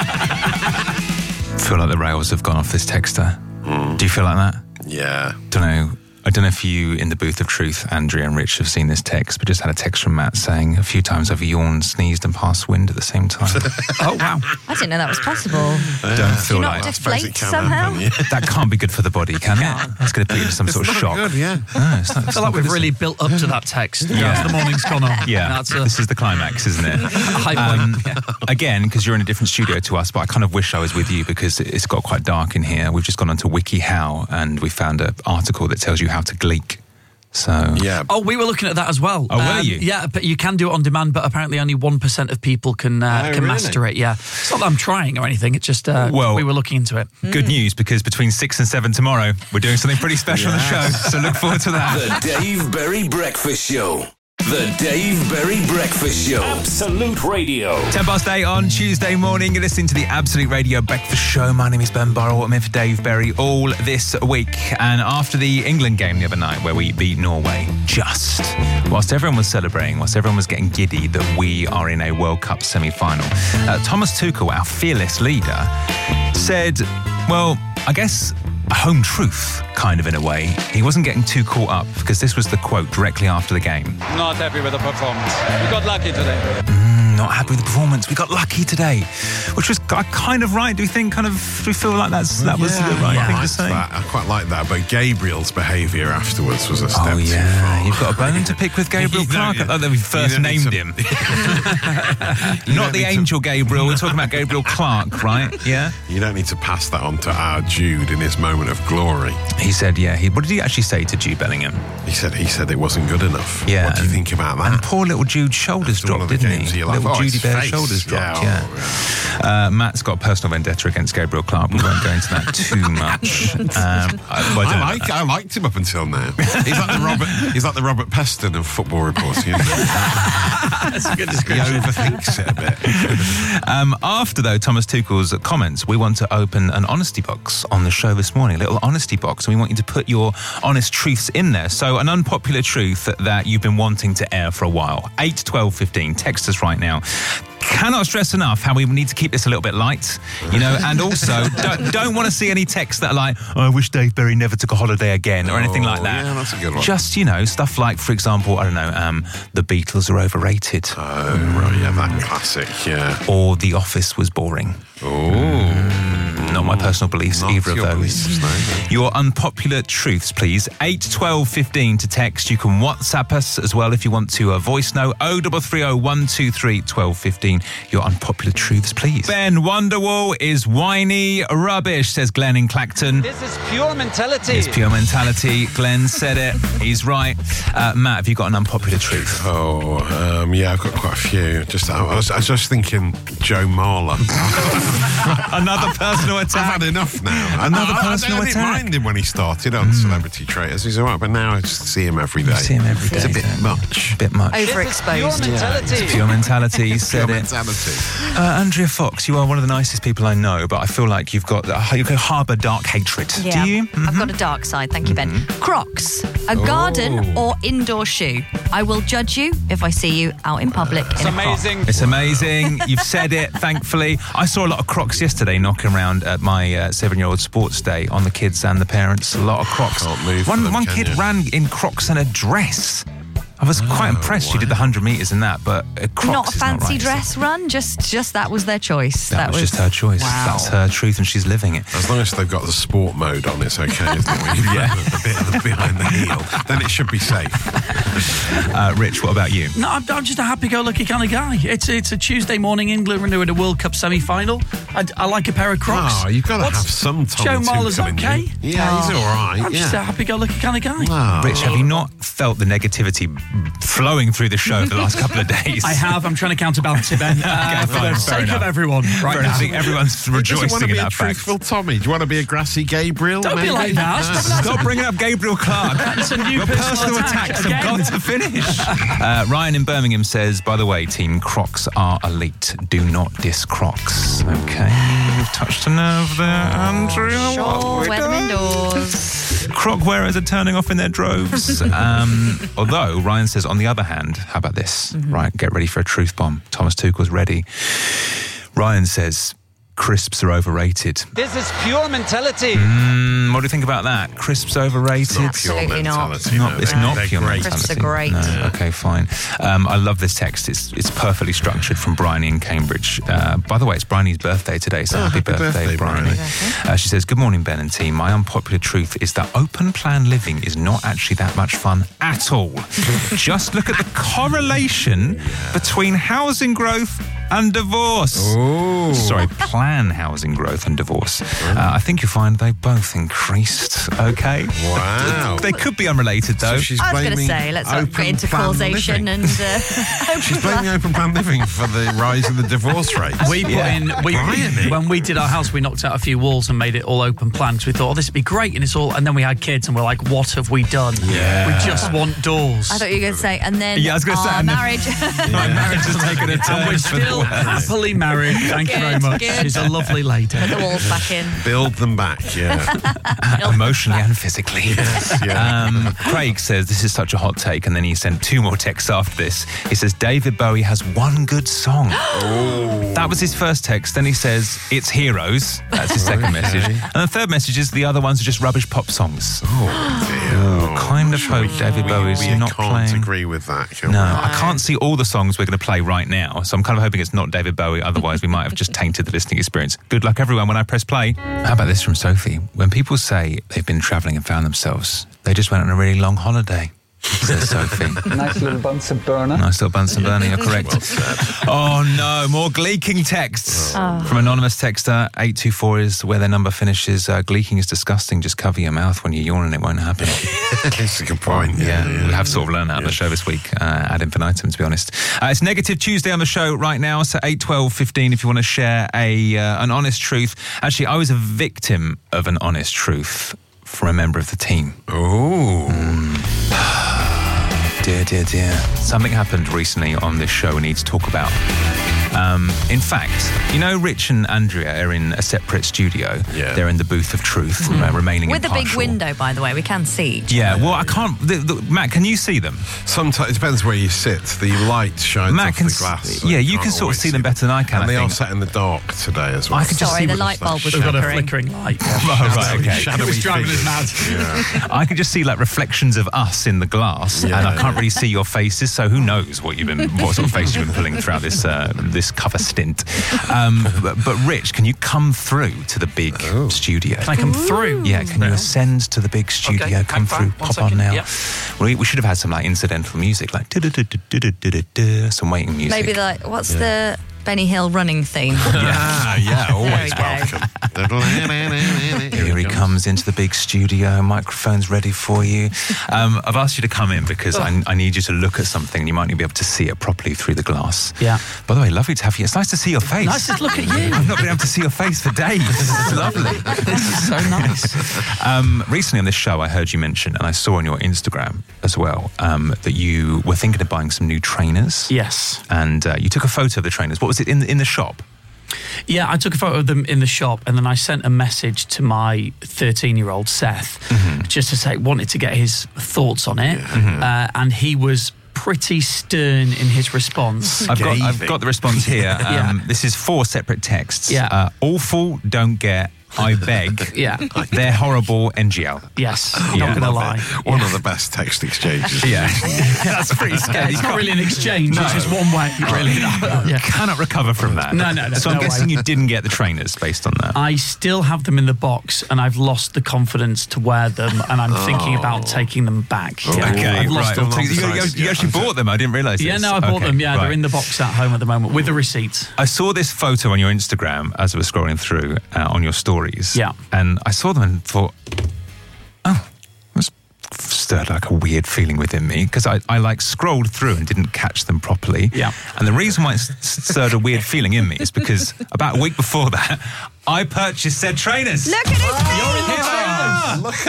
Speaker 1: Feel like the rails have gone off this texter. Do you feel like that?
Speaker 2: Yeah.
Speaker 1: Don't know. I don't know if you in the booth of truth, Andrea and Rich, have seen this text, but just had a text from Matt saying a few times I've yawned, sneezed, and passed wind at the same time.
Speaker 3: Oh wow!
Speaker 4: I didn't know that was possible.
Speaker 1: Don't feel
Speaker 4: you
Speaker 1: like
Speaker 4: not deflate somehow?
Speaker 1: that can't be good for the body, can it? That's going to put you into some sort of shock.
Speaker 2: Good, yeah.
Speaker 1: No, it's not,
Speaker 3: I
Speaker 1: it's
Speaker 3: feel
Speaker 1: not
Speaker 3: like we've
Speaker 1: good,
Speaker 3: really
Speaker 1: is it?
Speaker 3: built up to that text.
Speaker 1: Yeah.
Speaker 3: Yeah. The morning's gone on.
Speaker 1: Yeah,
Speaker 3: That's a
Speaker 1: this is the climax, isn't it?
Speaker 3: high
Speaker 1: Um,
Speaker 3: point. Yeah.
Speaker 1: Again, because you're in a different studio to us, but I kind of wish I was with you because it's got quite dark in here. We've just gone onto WikiHow and we found an article that tells you how to gleek. So
Speaker 2: yeah.
Speaker 3: Oh, we were looking at that as well.
Speaker 1: Oh, were you?
Speaker 3: Yeah, but you can do it on demand, but apparently only one percent of people can uh,
Speaker 2: Oh,
Speaker 3: can
Speaker 2: really?
Speaker 3: master it. Yeah, it's not that I'm trying or anything. It's just uh,
Speaker 1: Well,
Speaker 3: we were looking into it.
Speaker 1: good news, because between six and seven tomorrow, we're doing something pretty special on the show. So look forward to that.
Speaker 6: The Dave Berry Breakfast Show. The Dave Berry Breakfast Show. Absolute Radio.
Speaker 1: ten past eight on Tuesday morning. You're listening to the Absolute Radio Breakfast Show. My name is Ben Burrell. I'm here for Dave Berry all this week. And after the England game the other night, where we beat Norway, just whilst everyone was celebrating, whilst everyone was getting giddy that we are in a World Cup semi-final, uh, Thomas Tuchel, our fearless leader, said, well, I guess a home truth, kind of in a way. He wasn't getting too caught up because this was the quote directly after the game.
Speaker 17: Not happy with the performance. We got lucky today.
Speaker 1: Mm, not happy with the performance. We got lucky today, which was kind of right. Do we think? Kind of? Do we feel like that's that was
Speaker 2: Yeah,
Speaker 1: the right
Speaker 2: I
Speaker 1: thing to
Speaker 2: liked
Speaker 1: say?
Speaker 2: that. I quite like that. But Gabriel's behaviour afterwards was a step
Speaker 1: Oh
Speaker 2: too
Speaker 1: yeah,
Speaker 2: far.
Speaker 1: you've got a bone to pick with Gabriel
Speaker 2: You
Speaker 1: Clark.
Speaker 2: don't-
Speaker 1: I thought we first
Speaker 2: you don't need
Speaker 1: named
Speaker 2: to-
Speaker 1: him,
Speaker 2: You
Speaker 1: not
Speaker 2: don't
Speaker 1: the
Speaker 2: need to-
Speaker 1: angel Gabriel. We're talking about Gabriel Clark, right? Yeah.
Speaker 2: You don't need to pass that on to our Jude in his moment of glory.
Speaker 1: He said, yeah. He what did he actually say to Jude Bellingham?
Speaker 2: He said he said it wasn't good enough.
Speaker 1: Yeah.
Speaker 2: What do you
Speaker 1: and-
Speaker 2: think about that?
Speaker 1: And poor little Jude's shoulders
Speaker 2: After one
Speaker 1: dropped,
Speaker 2: of the
Speaker 1: didn't
Speaker 2: games,
Speaker 1: he?
Speaker 2: you're like,
Speaker 1: Little
Speaker 2: oh,
Speaker 1: Judy
Speaker 2: his
Speaker 1: Bear's
Speaker 2: face.
Speaker 1: shoulders dropped.
Speaker 2: Yeah,
Speaker 1: Yeah. Uh, Matt's got a personal vendetta against Gabriel Clark. We won't go into that too much. Um, I, well, I
Speaker 2: I,
Speaker 1: don't know.
Speaker 2: like, I liked him up until now. He's like the Robert. He's like the Robert Peston of football reporting. Isn't he?
Speaker 3: That's a good
Speaker 2: He
Speaker 3: description.
Speaker 2: overthinks it a bit.
Speaker 1: Um, after, though, Thomas Tuchel's comments, we want to open an honesty box on the show this morning, a little honesty box, and we want you to put your honest truths in there. So an unpopular truth that you've been wanting to air for a while. eight twelve fifteen. Text us right now. Cannot stress enough how we need to keep this a little bit light, you know, and also don't, don't want to see any texts that are like, oh, I wish Dave Berry never took a holiday again or anything like that.
Speaker 2: Yeah, that's a good one.
Speaker 1: Just, you know, stuff like, for example, I don't know, um, the Beatles are overrated.
Speaker 2: Oh, right, yeah, that classic, yeah.
Speaker 1: Or The Office was boring.
Speaker 2: Oh.
Speaker 1: Not my personal beliefs,
Speaker 2: Not
Speaker 1: either of
Speaker 2: your
Speaker 1: those.
Speaker 2: beliefs, no, no.
Speaker 1: Your unpopular truths, please. eight twelve fifteen to text. You can WhatsApp us as well if you want to. A voice note, oh three three oh one two three twelve fifteen. Your unpopular truths, please. Ben, Wonderwall is whiny rubbish, says Glenn in Clacton.
Speaker 17: This is pure mentality.
Speaker 1: It's pure mentality. Glenn said it. He's right. Uh, Matt, have you got an unpopular truth?
Speaker 2: Oh, um, yeah, I've got quite a few. Just, I was, I was just thinking Joe Marler.
Speaker 1: Another personal
Speaker 2: I've
Speaker 1: attack.
Speaker 2: had enough now.
Speaker 1: Another
Speaker 2: I, I,
Speaker 1: personal
Speaker 2: I, I didn't
Speaker 1: attack.
Speaker 2: mind him when he started on Celebrity Traitors. He's all right, but now I just see him every day.
Speaker 1: See him every day.
Speaker 2: It's a bit much.
Speaker 1: A bit much.
Speaker 4: Overexposed.
Speaker 1: Yeah, it's pure mentality. You said
Speaker 2: Pure
Speaker 1: it.
Speaker 2: mentality.
Speaker 1: Uh, Andrea Fox, you are one of the nicest people I know, but I feel like you've got uh, you can harbour dark hatred.
Speaker 4: Yeah,
Speaker 1: Do you? Mm-hmm.
Speaker 4: I've got a dark side. Thank you, Ben. Crocs, a garden or indoor shoe. I will judge you if I see you out in public.
Speaker 17: It's
Speaker 4: in a Croc.
Speaker 17: amazing.
Speaker 1: It's amazing. You've said it, thankfully. I saw a lot of Crocs yesterday knocking around at my uh, seven-year-old sports day on the kids and the parents. A lot of Crocs.
Speaker 2: Can't move
Speaker 1: One,
Speaker 2: for them,
Speaker 1: one
Speaker 2: can
Speaker 1: kid
Speaker 2: you?
Speaker 1: ran in Crocs and a dress. I was quite impressed. She did the one hundred metres in that, but uh, Crocs
Speaker 4: Not a
Speaker 1: is
Speaker 4: fancy
Speaker 1: not right, is it?
Speaker 4: dress run. Just, just that was their choice.
Speaker 1: That, was just her choice.
Speaker 4: Wow.
Speaker 1: That's her truth, and she's living it.
Speaker 2: As long as they've got the sport mode on, it's okay. Isn't it? When you yeah. a bit of the behind the heel, then it should be safe.
Speaker 1: Uh, Rich, what about you?
Speaker 3: No, I'm, I'm just a happy-go-lucky kind of guy. It's it's a Tuesday morning. England are in a World Cup semi-final. I, I like a pair of Crocs.
Speaker 2: Oh, you've got to
Speaker 3: What's-
Speaker 2: have some Tommy
Speaker 3: Joe
Speaker 2: Two
Speaker 3: Marler's
Speaker 2: coming
Speaker 3: okay.
Speaker 2: in. Yeah, he's all right.
Speaker 3: I'm just a
Speaker 2: Yeah.
Speaker 3: happy-go-lucky kind of guy.
Speaker 2: Oh.
Speaker 1: Rich, have you not felt the negativity flowing through the show for the last couple of days?
Speaker 3: I have. I'm trying to counterbalance it, Ben. Uh,
Speaker 1: Okay,
Speaker 3: for
Speaker 1: fine,
Speaker 3: the
Speaker 1: fair
Speaker 3: sake
Speaker 1: enough.
Speaker 3: of everyone, right
Speaker 1: Fair
Speaker 3: now.
Speaker 1: enough. I think everyone's
Speaker 2: Does he want
Speaker 1: rejoicing
Speaker 2: to
Speaker 1: in
Speaker 2: be a
Speaker 1: that fact.
Speaker 2: truthful Tommy? Do you want to be a grassy Gabriel?
Speaker 3: Don't be
Speaker 2: maybe?
Speaker 3: like that.
Speaker 2: No.
Speaker 3: Stop
Speaker 1: Stop bringing up Gabriel Clark.
Speaker 3: That's a new
Speaker 1: Your
Speaker 3: personal
Speaker 1: personal
Speaker 3: attack
Speaker 1: attacks
Speaker 3: again.
Speaker 1: have got to finish. Uh, Ryan in Birmingham says, by the way, team, Crocs are elite. Do not diss Crocs. Okay, we've touched a nerve there, Andrea.
Speaker 4: Sure,
Speaker 1: What
Speaker 4: wear
Speaker 1: we
Speaker 4: them
Speaker 1: do?
Speaker 4: indoors.
Speaker 1: Croc wearers are turning off in their droves. Um, although, Ryan says, on the other hand, how about this?
Speaker 4: Mm-hmm.
Speaker 1: Right, get ready for a truth bomb. Thomas Tuchel's ready. Ryan says, crisps are overrated.
Speaker 17: This is pure mentality.
Speaker 1: Mm, what do you think about that? Crisps overrated?
Speaker 4: Absolutely not.
Speaker 2: mentality,
Speaker 1: Not,
Speaker 2: no.
Speaker 1: it's
Speaker 2: They're-
Speaker 1: not
Speaker 2: they're
Speaker 1: pure
Speaker 2: great.
Speaker 1: mentality.
Speaker 4: Crisps are great.
Speaker 1: No, okay, fine. Um, I love this text. It's it's perfectly structured from Bryony in Cambridge. Uh, by the way, it's Bryony's birthday today, so
Speaker 2: Oh,
Speaker 1: happy,
Speaker 2: happy
Speaker 1: birthday,
Speaker 2: birthday,
Speaker 1: Bryony.
Speaker 2: Bryony.
Speaker 1: Uh, she says, good morning, Ben and team. My unpopular truth is that open plan living is not actually that much fun at all. Just look at the correlation between housing growth and divorce.
Speaker 2: Ooh.
Speaker 1: Sorry, plan housing growth and divorce. Uh, I think you'll find they both increased, okay?
Speaker 2: Wow.
Speaker 1: They could be unrelated, though.
Speaker 2: So she's
Speaker 4: I was going to
Speaker 2: blaming
Speaker 4: say, let's not
Speaker 2: open
Speaker 4: get into
Speaker 2: plan
Speaker 4: causation
Speaker 2: living.
Speaker 4: and uh, open
Speaker 2: She's
Speaker 4: plan.
Speaker 2: blaming open plan living for the rise in the divorce rate.
Speaker 3: We put
Speaker 1: Yeah.
Speaker 3: in we,
Speaker 2: Blimey.
Speaker 3: when we did our house, we knocked out a few walls and made it all open plan because we thought, oh, this would be great, and it's all. And then we had kids, and we're like, what have we done?
Speaker 2: Yeah.
Speaker 3: We just want doors.
Speaker 4: I thought you were going to say, and then
Speaker 1: Yeah, I was gonna say,
Speaker 4: our
Speaker 1: and then-
Speaker 4: marriage.
Speaker 1: My marriage has taken a turn.
Speaker 3: and we're
Speaker 1: for the
Speaker 3: still
Speaker 1: worse.
Speaker 3: happily married. Thank you very
Speaker 4: Good,
Speaker 3: much.
Speaker 4: good.
Speaker 3: She's a lovely lady.
Speaker 4: Put the walls back in.
Speaker 2: Build them back, yeah.
Speaker 1: Emotionally and physically.
Speaker 2: yeah.
Speaker 1: Um, Craig says, this is such a hot take, and then he sent two more texts after this. He says, David Bowie has one good song. That was his first text. Then he says, it's Heroes. That's his second
Speaker 2: Okay.
Speaker 1: message. And the third message is the other ones are just rubbish pop songs.
Speaker 2: Oh, dear.
Speaker 1: Kind of hope David
Speaker 2: we,
Speaker 1: Bowie's
Speaker 2: we
Speaker 1: not
Speaker 2: can't
Speaker 1: playing.
Speaker 2: agree with that, can
Speaker 1: No,
Speaker 2: we?
Speaker 1: I can't see all the songs we're going to play right now, so I'm kind of hoping it's not David Bowie, otherwise we might have just tainted the listening experience. Good luck, everyone, when I press play. How about this from Sophie? When people say they've been travelling and found themselves, they just went on a really long holiday, says Sophie.
Speaker 10: Nice little Bunsen burner.
Speaker 1: Nice little Bunsen burner, you're correct. Oh no, more gleeking texts.
Speaker 4: Oh.
Speaker 1: From anonymous texter, eight two four is where their number finishes. Uh, gleeking is disgusting, just cover your mouth when you yawn and it won't happen.
Speaker 2: That's a good point.
Speaker 1: Yeah,
Speaker 2: Yeah, yeah.
Speaker 1: we have sort of learned that on the show this week, uh, ad infinitum, to be honest. Uh, it's Negative Tuesday on the show right now, so eight, twelve, fifteen if you want to share a uh, an honest truth. Actually, I was a victim of an honest truth from a member of the team.
Speaker 2: Oh.
Speaker 1: Dear, dear, dear. Something happened recently on this show we need to talk about. Um, in fact, you know, Rich and Andrea are in a separate studio.
Speaker 2: Yeah.
Speaker 1: They're in the booth of truth, uh, remaining
Speaker 4: With a big
Speaker 1: impartial.
Speaker 4: window, by the way, we can see each
Speaker 1: Yeah, well, I can't... The, the, Matt, can you see them?
Speaker 2: Sometimes it depends where you sit. The light shines
Speaker 1: Matt
Speaker 2: off
Speaker 1: can
Speaker 2: the
Speaker 1: s-
Speaker 2: glass. so
Speaker 1: yeah, you
Speaker 2: can't
Speaker 1: can sort of
Speaker 2: always
Speaker 1: see them better than I can,
Speaker 2: And
Speaker 1: I
Speaker 2: they
Speaker 1: think.
Speaker 2: are set in the dark today as well.
Speaker 1: I could just
Speaker 4: Sorry,
Speaker 1: see
Speaker 4: the
Speaker 1: what
Speaker 4: light bulb was
Speaker 3: We've got a
Speaker 4: flickering.
Speaker 3: flickering light.
Speaker 1: Oh, right, okay.
Speaker 2: Shadowy
Speaker 3: It was driving us
Speaker 2: figures.
Speaker 3: mad.
Speaker 2: Yeah.
Speaker 1: I can just see like reflections of us in the glass,
Speaker 2: Yeah.
Speaker 1: and I can't really see your faces. So who knows what you've been, what sort of faces you've been pulling throughout this uh, this cover stint. Um, but, but Rich, can you come through to the big studio?
Speaker 3: Can I come through?
Speaker 1: Yeah, can you ascend to the big studio?
Speaker 3: Okay,
Speaker 1: come
Speaker 3: hang fire.
Speaker 1: through,
Speaker 3: One
Speaker 1: pop
Speaker 3: second.
Speaker 1: on now.
Speaker 3: Yep.
Speaker 1: We, we should have had some like incidental music, like du-du-du-du-du-du-du-du, some waiting music.
Speaker 4: Maybe like, what's the Benny Hill running theme.
Speaker 2: Ah, yeah, always
Speaker 4: There
Speaker 2: welcome.
Speaker 1: Here he comes into the big studio. Microphone's ready for you. Um, I've asked you to come in because I, I need you to look at something. You might not be able to see it properly through the glass.
Speaker 3: Yeah.
Speaker 1: By the way, lovely to have you. It's nice to see your face.
Speaker 3: Nice to look at you.
Speaker 1: I've not been able to see your face for days. It's lovely.
Speaker 3: This is so nice.
Speaker 1: Um, recently on this show, I heard you mention, and I saw on your Instagram as well, um, that you were thinking of buying some new trainers.
Speaker 3: Yes.
Speaker 1: And uh, you took a photo of the trainers. What was it, in the, in the shop?
Speaker 3: Yeah, I took a photo of them in the shop, and then I sent a message to my thirteen-year-old Seth, mm-hmm. just to say, wanted to get his thoughts on it, mm-hmm. uh, and he was pretty stern in his response.
Speaker 1: I've got, I've got the response here. Um,
Speaker 3: yeah.
Speaker 1: This is four separate texts.
Speaker 3: Yeah.
Speaker 1: Uh, awful, don't get, I beg.
Speaker 3: Yeah.
Speaker 1: They're horrible, N G L.
Speaker 3: Yes,
Speaker 1: Yeah.
Speaker 3: not going to lie.
Speaker 2: One
Speaker 3: Yeah.
Speaker 2: of the best text exchanges.
Speaker 1: Yeah. That's pretty scary.
Speaker 3: It's not really an exchange,
Speaker 1: No.
Speaker 3: it's just one way, really.
Speaker 1: You cannot recover from that.
Speaker 3: No, no, no,
Speaker 1: So I'm
Speaker 3: no way.
Speaker 1: guessing you didn't get the trainers based on that.
Speaker 3: I still have them in the box, and I've lost the confidence to wear them, and I'm thinking about taking them back. Yeah.
Speaker 1: Okay,
Speaker 3: I've lost
Speaker 1: right.
Speaker 3: all
Speaker 1: So you,
Speaker 3: confidence.
Speaker 1: you- you actually bought them. I didn't realise this.
Speaker 3: Yeah, no, I bought
Speaker 1: Okay,
Speaker 3: them. Yeah,
Speaker 1: right.
Speaker 3: they're in the box at home at the moment with a receipt.
Speaker 1: I saw this photo on your Instagram as I was scrolling through uh, on your stories.
Speaker 3: Yeah.
Speaker 1: And I saw them and thought, oh, it was stirred like a weird feeling within me because I, I like scrolled through and didn't catch them properly.
Speaker 3: Yeah.
Speaker 1: And the reason why it s- stirred a weird feeling in me is because about a week before that, I purchased said trainers.
Speaker 4: Look at his
Speaker 3: You're in the
Speaker 1: Ah!
Speaker 2: Look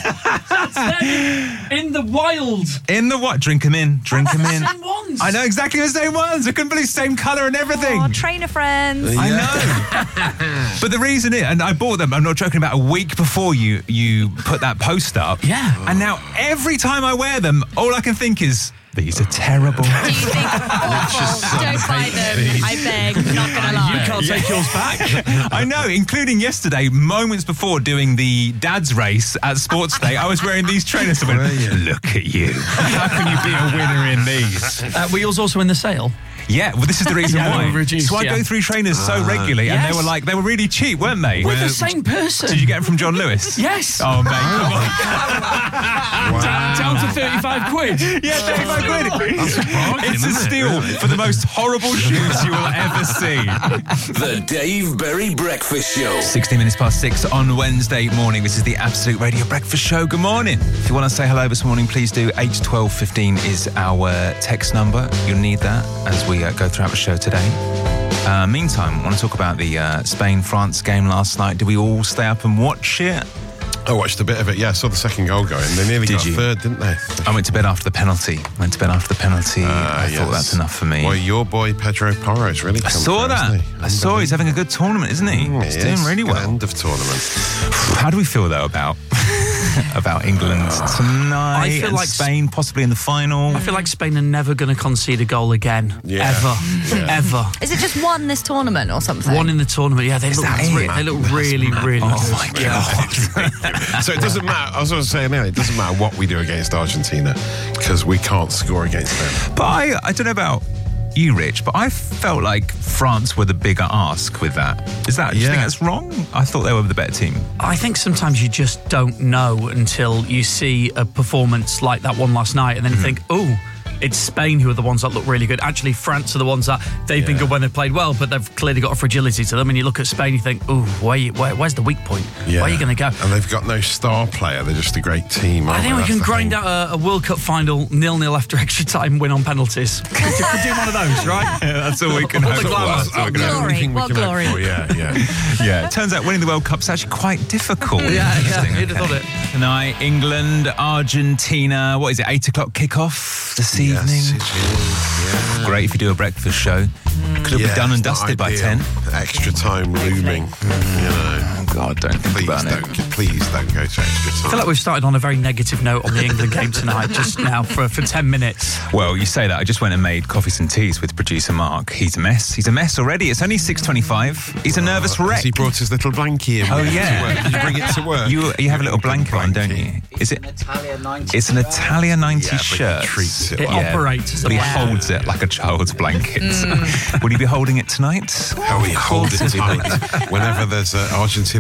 Speaker 2: at them.
Speaker 3: In the wild.
Speaker 1: In the what? Drink them in. Drink them in.
Speaker 3: Same ones.
Speaker 1: I know exactly the same ones. I couldn't believe same colour and everything.
Speaker 4: Oh, trainer friends.
Speaker 1: I know. But the reason is, and I bought them, I'm not joking, about a week before you you put that post up.
Speaker 3: Yeah.
Speaker 1: And now every time I wear them, all I can think is, these are terrible.
Speaker 4: Do you think awful? Don't buy them. I beg. Not gonna lie.
Speaker 3: You can't take yours back.
Speaker 1: I know, including yesterday, moments before doing the dad's race at Sports Day, I was wearing these trainers. I went, look at you. How can you be a winner in these?
Speaker 3: Uh, were yours also in the sale?
Speaker 1: Yeah, well, this is the reason
Speaker 3: Yeah,
Speaker 1: why.
Speaker 3: reduced,
Speaker 1: so I
Speaker 3: yeah.
Speaker 1: go through trainers so regularly, and
Speaker 3: Yes.
Speaker 1: they were like, they were really cheap, weren't they?
Speaker 3: We're the same person.
Speaker 1: Did you get them from John Lewis?
Speaker 3: Yes.
Speaker 1: Oh, mate, come on.
Speaker 3: Down, down to thirty-five quid.
Speaker 1: Yeah, thirty-five quid.
Speaker 2: That's a bargain,
Speaker 1: It's a
Speaker 2: isn't it,
Speaker 1: steal
Speaker 2: really?
Speaker 1: for the most horrible shoes you will ever see.
Speaker 6: The Dave Berry Breakfast Show.
Speaker 1: sixteen minutes past six on Wednesday morning. This is the Absolute Radio Breakfast Show. Good morning. If you want to say hello this morning, please do. eight twelve fifteen is our text number. You'll need that as we uh, go throughout the show today. Uh, meantime, I want to talk about the uh, Spain-France game last night. Did we all stay up and watch it?
Speaker 2: I watched a bit of it, yeah. I saw the second goal going. They nearly
Speaker 1: Did
Speaker 2: got
Speaker 1: you?
Speaker 2: third, didn't they?
Speaker 1: I went to bed after the penalty. Went to bed after the penalty.
Speaker 2: Ah,
Speaker 1: I
Speaker 2: yes.
Speaker 1: thought that's enough for me.
Speaker 2: Well, your boy Pedro Porro's really
Speaker 1: I
Speaker 2: come
Speaker 1: saw
Speaker 2: through,
Speaker 1: that.
Speaker 2: hasn't he?
Speaker 1: I saw he's having a good tournament, isn't he?
Speaker 2: Mm,
Speaker 1: he's
Speaker 2: he
Speaker 1: doing
Speaker 2: is.
Speaker 1: really
Speaker 2: Good
Speaker 1: well.
Speaker 2: End of tournament.
Speaker 1: How do we feel though about about England tonight?
Speaker 3: I feel
Speaker 1: and
Speaker 3: like
Speaker 1: Spain possibly in the final.
Speaker 3: I feel like Spain are never going to concede a goal again.
Speaker 2: Yeah.
Speaker 3: Ever.
Speaker 2: Yeah.
Speaker 3: Ever.
Speaker 4: Is it just one this tournament or something?
Speaker 3: One in the tournament. Yeah, they look,
Speaker 1: that
Speaker 3: re-
Speaker 1: it?
Speaker 3: they look really, really
Speaker 1: Oh
Speaker 3: good.
Speaker 1: my god!
Speaker 2: So it doesn't matter. I was going to say earlier, it doesn't matter what we do against Argentina because we can't score against them.
Speaker 1: But I, I don't know about you, Rich, but I felt like France were the bigger ask with that. Is that? Do you
Speaker 2: Yeah.
Speaker 1: think that's wrong? I thought they were the better team.
Speaker 3: I think sometimes you just don't know until you see a performance like that one last night, and then you think, oh, it's Spain who are the ones that look really good. Actually, France are the ones that they've been
Speaker 2: Yeah.
Speaker 3: good when they've played well, but they've clearly got a fragility to them. And you look at Spain, you think, oh, where, you- where, where's the week point? Where are you going to go?
Speaker 2: And they've got no star player. They're just a great team.
Speaker 3: I
Speaker 2: aren't
Speaker 3: think
Speaker 2: they?
Speaker 3: we can
Speaker 2: That's the
Speaker 3: grind
Speaker 2: thing.
Speaker 3: out a, a World Cup final nil-nil after extra time, win on penalties. Could do one of those, right?
Speaker 1: Yeah, that's all we can
Speaker 3: All
Speaker 1: hope
Speaker 3: the
Speaker 1: for.
Speaker 3: glamour.
Speaker 1: That's all we can
Speaker 2: That's
Speaker 1: hope
Speaker 2: the only
Speaker 4: Glory.
Speaker 2: thing we
Speaker 4: What
Speaker 2: can hope
Speaker 4: glory.
Speaker 2: for, Yeah, yeah.
Speaker 1: for. Yeah, it turns out winning the World Cup's actually quite difficult.
Speaker 3: Yeah, yeah,
Speaker 1: Interesting,
Speaker 3: who'd have
Speaker 1: okay.
Speaker 3: thought it?
Speaker 1: Tonight, England, Argentina. What is it? Eight o'clock kickoff this evening.
Speaker 2: Yes, it is. Yeah.
Speaker 1: Great if you do a breakfast show. Could it
Speaker 2: Yeah,
Speaker 1: be done and
Speaker 2: it's not
Speaker 1: dusted by
Speaker 2: ideal.
Speaker 1: ten?
Speaker 2: Extra time looming. You know.
Speaker 1: Oh God, don't think
Speaker 2: Please
Speaker 1: about
Speaker 2: don't,
Speaker 1: it.
Speaker 2: please don't go to extra
Speaker 3: I
Speaker 2: time.
Speaker 3: feel like we've started on a very negative note on the England game tonight, just now for, for ten minutes.
Speaker 1: Well, you say that. I just went and made coffees and teas with producer Mark. He's a mess. He's a mess already. It's only six twenty-five. He's a nervous
Speaker 2: Has
Speaker 1: wreck.
Speaker 2: he brought his little blankie in?
Speaker 1: Oh,
Speaker 2: with him
Speaker 1: yeah.
Speaker 2: to work? Did you bring it to work?
Speaker 1: You you have a little blanket on, don't you? Is it? It's an Italia ninety
Speaker 2: Yeah, but he
Speaker 1: shirt.
Speaker 2: treats it
Speaker 3: It
Speaker 2: like-
Speaker 3: operates as a
Speaker 1: But he
Speaker 3: blanket.
Speaker 1: holds it like a child's blanket. Will you be holding it tonight?
Speaker 2: How he holds it
Speaker 1: course he
Speaker 2: tight. Whenever there's uh, Argentina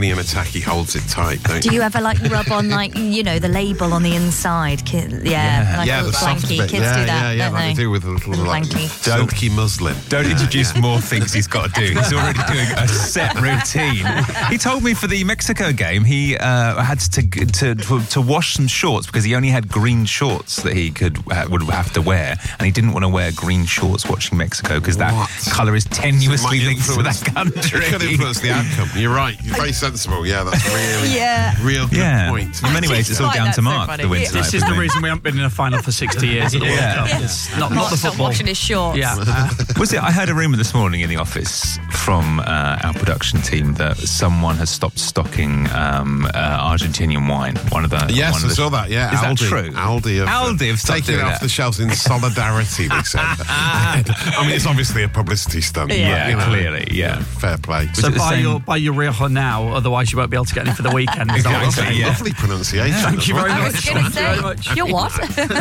Speaker 2: Argentinian attack, he holds it tight, don't
Speaker 4: Do you ever like rub on like you know the label on the inside? Ki- yeah,
Speaker 2: Yeah,
Speaker 4: like
Speaker 2: yeah,
Speaker 4: a
Speaker 2: the
Speaker 4: little
Speaker 2: soft
Speaker 4: blankie.
Speaker 2: bit.
Speaker 4: Kids
Speaker 2: yeah,
Speaker 4: do that,
Speaker 2: yeah, yeah,
Speaker 4: don't
Speaker 2: like
Speaker 4: they?
Speaker 2: they do with a little,
Speaker 4: Little
Speaker 2: like,
Speaker 4: blankie.
Speaker 2: silky muslin.
Speaker 1: Don't
Speaker 2: Yeah,
Speaker 1: introduce
Speaker 2: yeah.
Speaker 1: more things he's got to do. He's already doing a set routine. He told me for the Mexico game he uh, had to, to to to wash some shorts because he only had green shorts that he could uh, would have to wear, and he didn't want to wear green shorts watching Mexico because that colour is tenuously
Speaker 2: Might
Speaker 1: linked to
Speaker 2: influence-
Speaker 1: that country.
Speaker 2: It could influence the outcome. You're right. You're very sensible. Yeah, that's really,
Speaker 4: Yeah.
Speaker 2: real good
Speaker 1: Yeah.
Speaker 2: point.
Speaker 1: In many ways, it's all
Speaker 4: Right,
Speaker 1: down
Speaker 4: that's
Speaker 1: to
Speaker 4: so
Speaker 1: Mark,
Speaker 4: funny.
Speaker 1: the win
Speaker 4: Yeah.
Speaker 1: tonight.
Speaker 3: This is the reason we haven't been in a final for sixty years. At the World
Speaker 1: Yeah.
Speaker 3: Cup.
Speaker 1: Yeah.
Speaker 3: It's not, not
Speaker 4: Mark's
Speaker 3: the
Speaker 4: not
Speaker 3: football.
Speaker 4: washing his shorts.
Speaker 3: Yeah.
Speaker 1: Was it? I heard a rumour this morning in the office from uh, our production team that someone has stopped stocking um, uh, Argentinian wine. One of the
Speaker 2: Yes,
Speaker 1: one of
Speaker 2: I
Speaker 1: the,
Speaker 2: saw that. Yeah,
Speaker 1: is
Speaker 2: Aldi,
Speaker 1: that true?
Speaker 2: Aldi have,
Speaker 1: Aldi have stopped
Speaker 2: taken it
Speaker 1: doing
Speaker 2: off
Speaker 1: that.
Speaker 2: the shelves in solidarity. They said. I mean, it's obviously a publicity stunt. but,
Speaker 1: Yeah,
Speaker 2: you know,
Speaker 1: clearly, yeah.
Speaker 2: fair play.
Speaker 3: So
Speaker 1: it the
Speaker 3: buy
Speaker 1: same-
Speaker 3: your buy your Rioja now, otherwise you won't be able to get any for the weekend. Is that what you're
Speaker 1: Exactly,
Speaker 3: saying?
Speaker 1: yeah.
Speaker 2: Lovely pronunciation.
Speaker 3: Thank you very
Speaker 4: I
Speaker 3: much.
Speaker 4: was going to
Speaker 3: Thank you very
Speaker 4: say,
Speaker 3: much.
Speaker 4: you're what?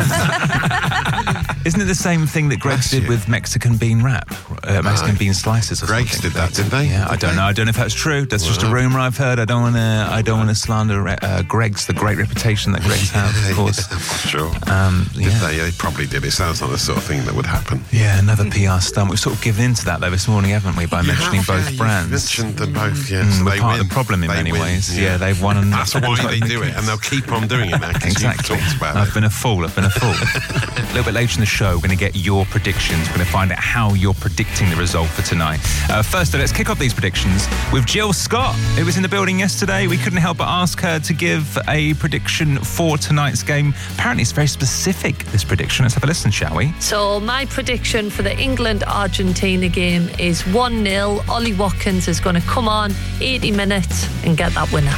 Speaker 1: Isn't it the same thing that Greg's did with Mexican bean wrap, uh, Mexican bean slices? Or
Speaker 2: Greg's
Speaker 1: something?
Speaker 2: did that, didn't they?
Speaker 1: Yeah, I don't know. I don't know if that's true. That's just a rumor I've heard. I don't want to. I don't want to slander uh, Greg's the great reputation that Greg's had, of course.
Speaker 2: Sure.
Speaker 1: Um,
Speaker 2: Did
Speaker 1: yeah.
Speaker 2: they? They probably did. It sounds like the sort of thing that would happen.
Speaker 1: Yeah, another P R stunt. We've sort of given in to that though this morning, haven't we, by
Speaker 2: You
Speaker 1: mentioning
Speaker 2: have,
Speaker 1: both
Speaker 2: yeah, you've
Speaker 1: brands?
Speaker 2: mentioned them both, yeah.
Speaker 1: Mm,
Speaker 2: so
Speaker 1: we're
Speaker 2: they
Speaker 1: part
Speaker 2: win.
Speaker 1: of the problem in
Speaker 2: They
Speaker 1: many
Speaker 2: win,
Speaker 1: ways. Yeah, they've won. And
Speaker 2: That's why they do it, and they'll keep on doing it now because
Speaker 1: Exactly.
Speaker 2: you've talked about
Speaker 1: I've
Speaker 2: it.
Speaker 1: been a fool. I've been a fool. A little bit later in the show, we're going to get your predictions. We're going to find out how you're predicting the result for tonight. Uh, first, though, let's kick off these predictions with Jill Scott, who was in the building yesterday. We couldn't help but ask her to give a prediction for tonight's game. Apparently, it's very specific, this prediction. Let's have a listen, shall we?
Speaker 18: So my prediction for the England-Argentina game is one nil. Ollie Watkins is going to come on eighty minutes and get that winner.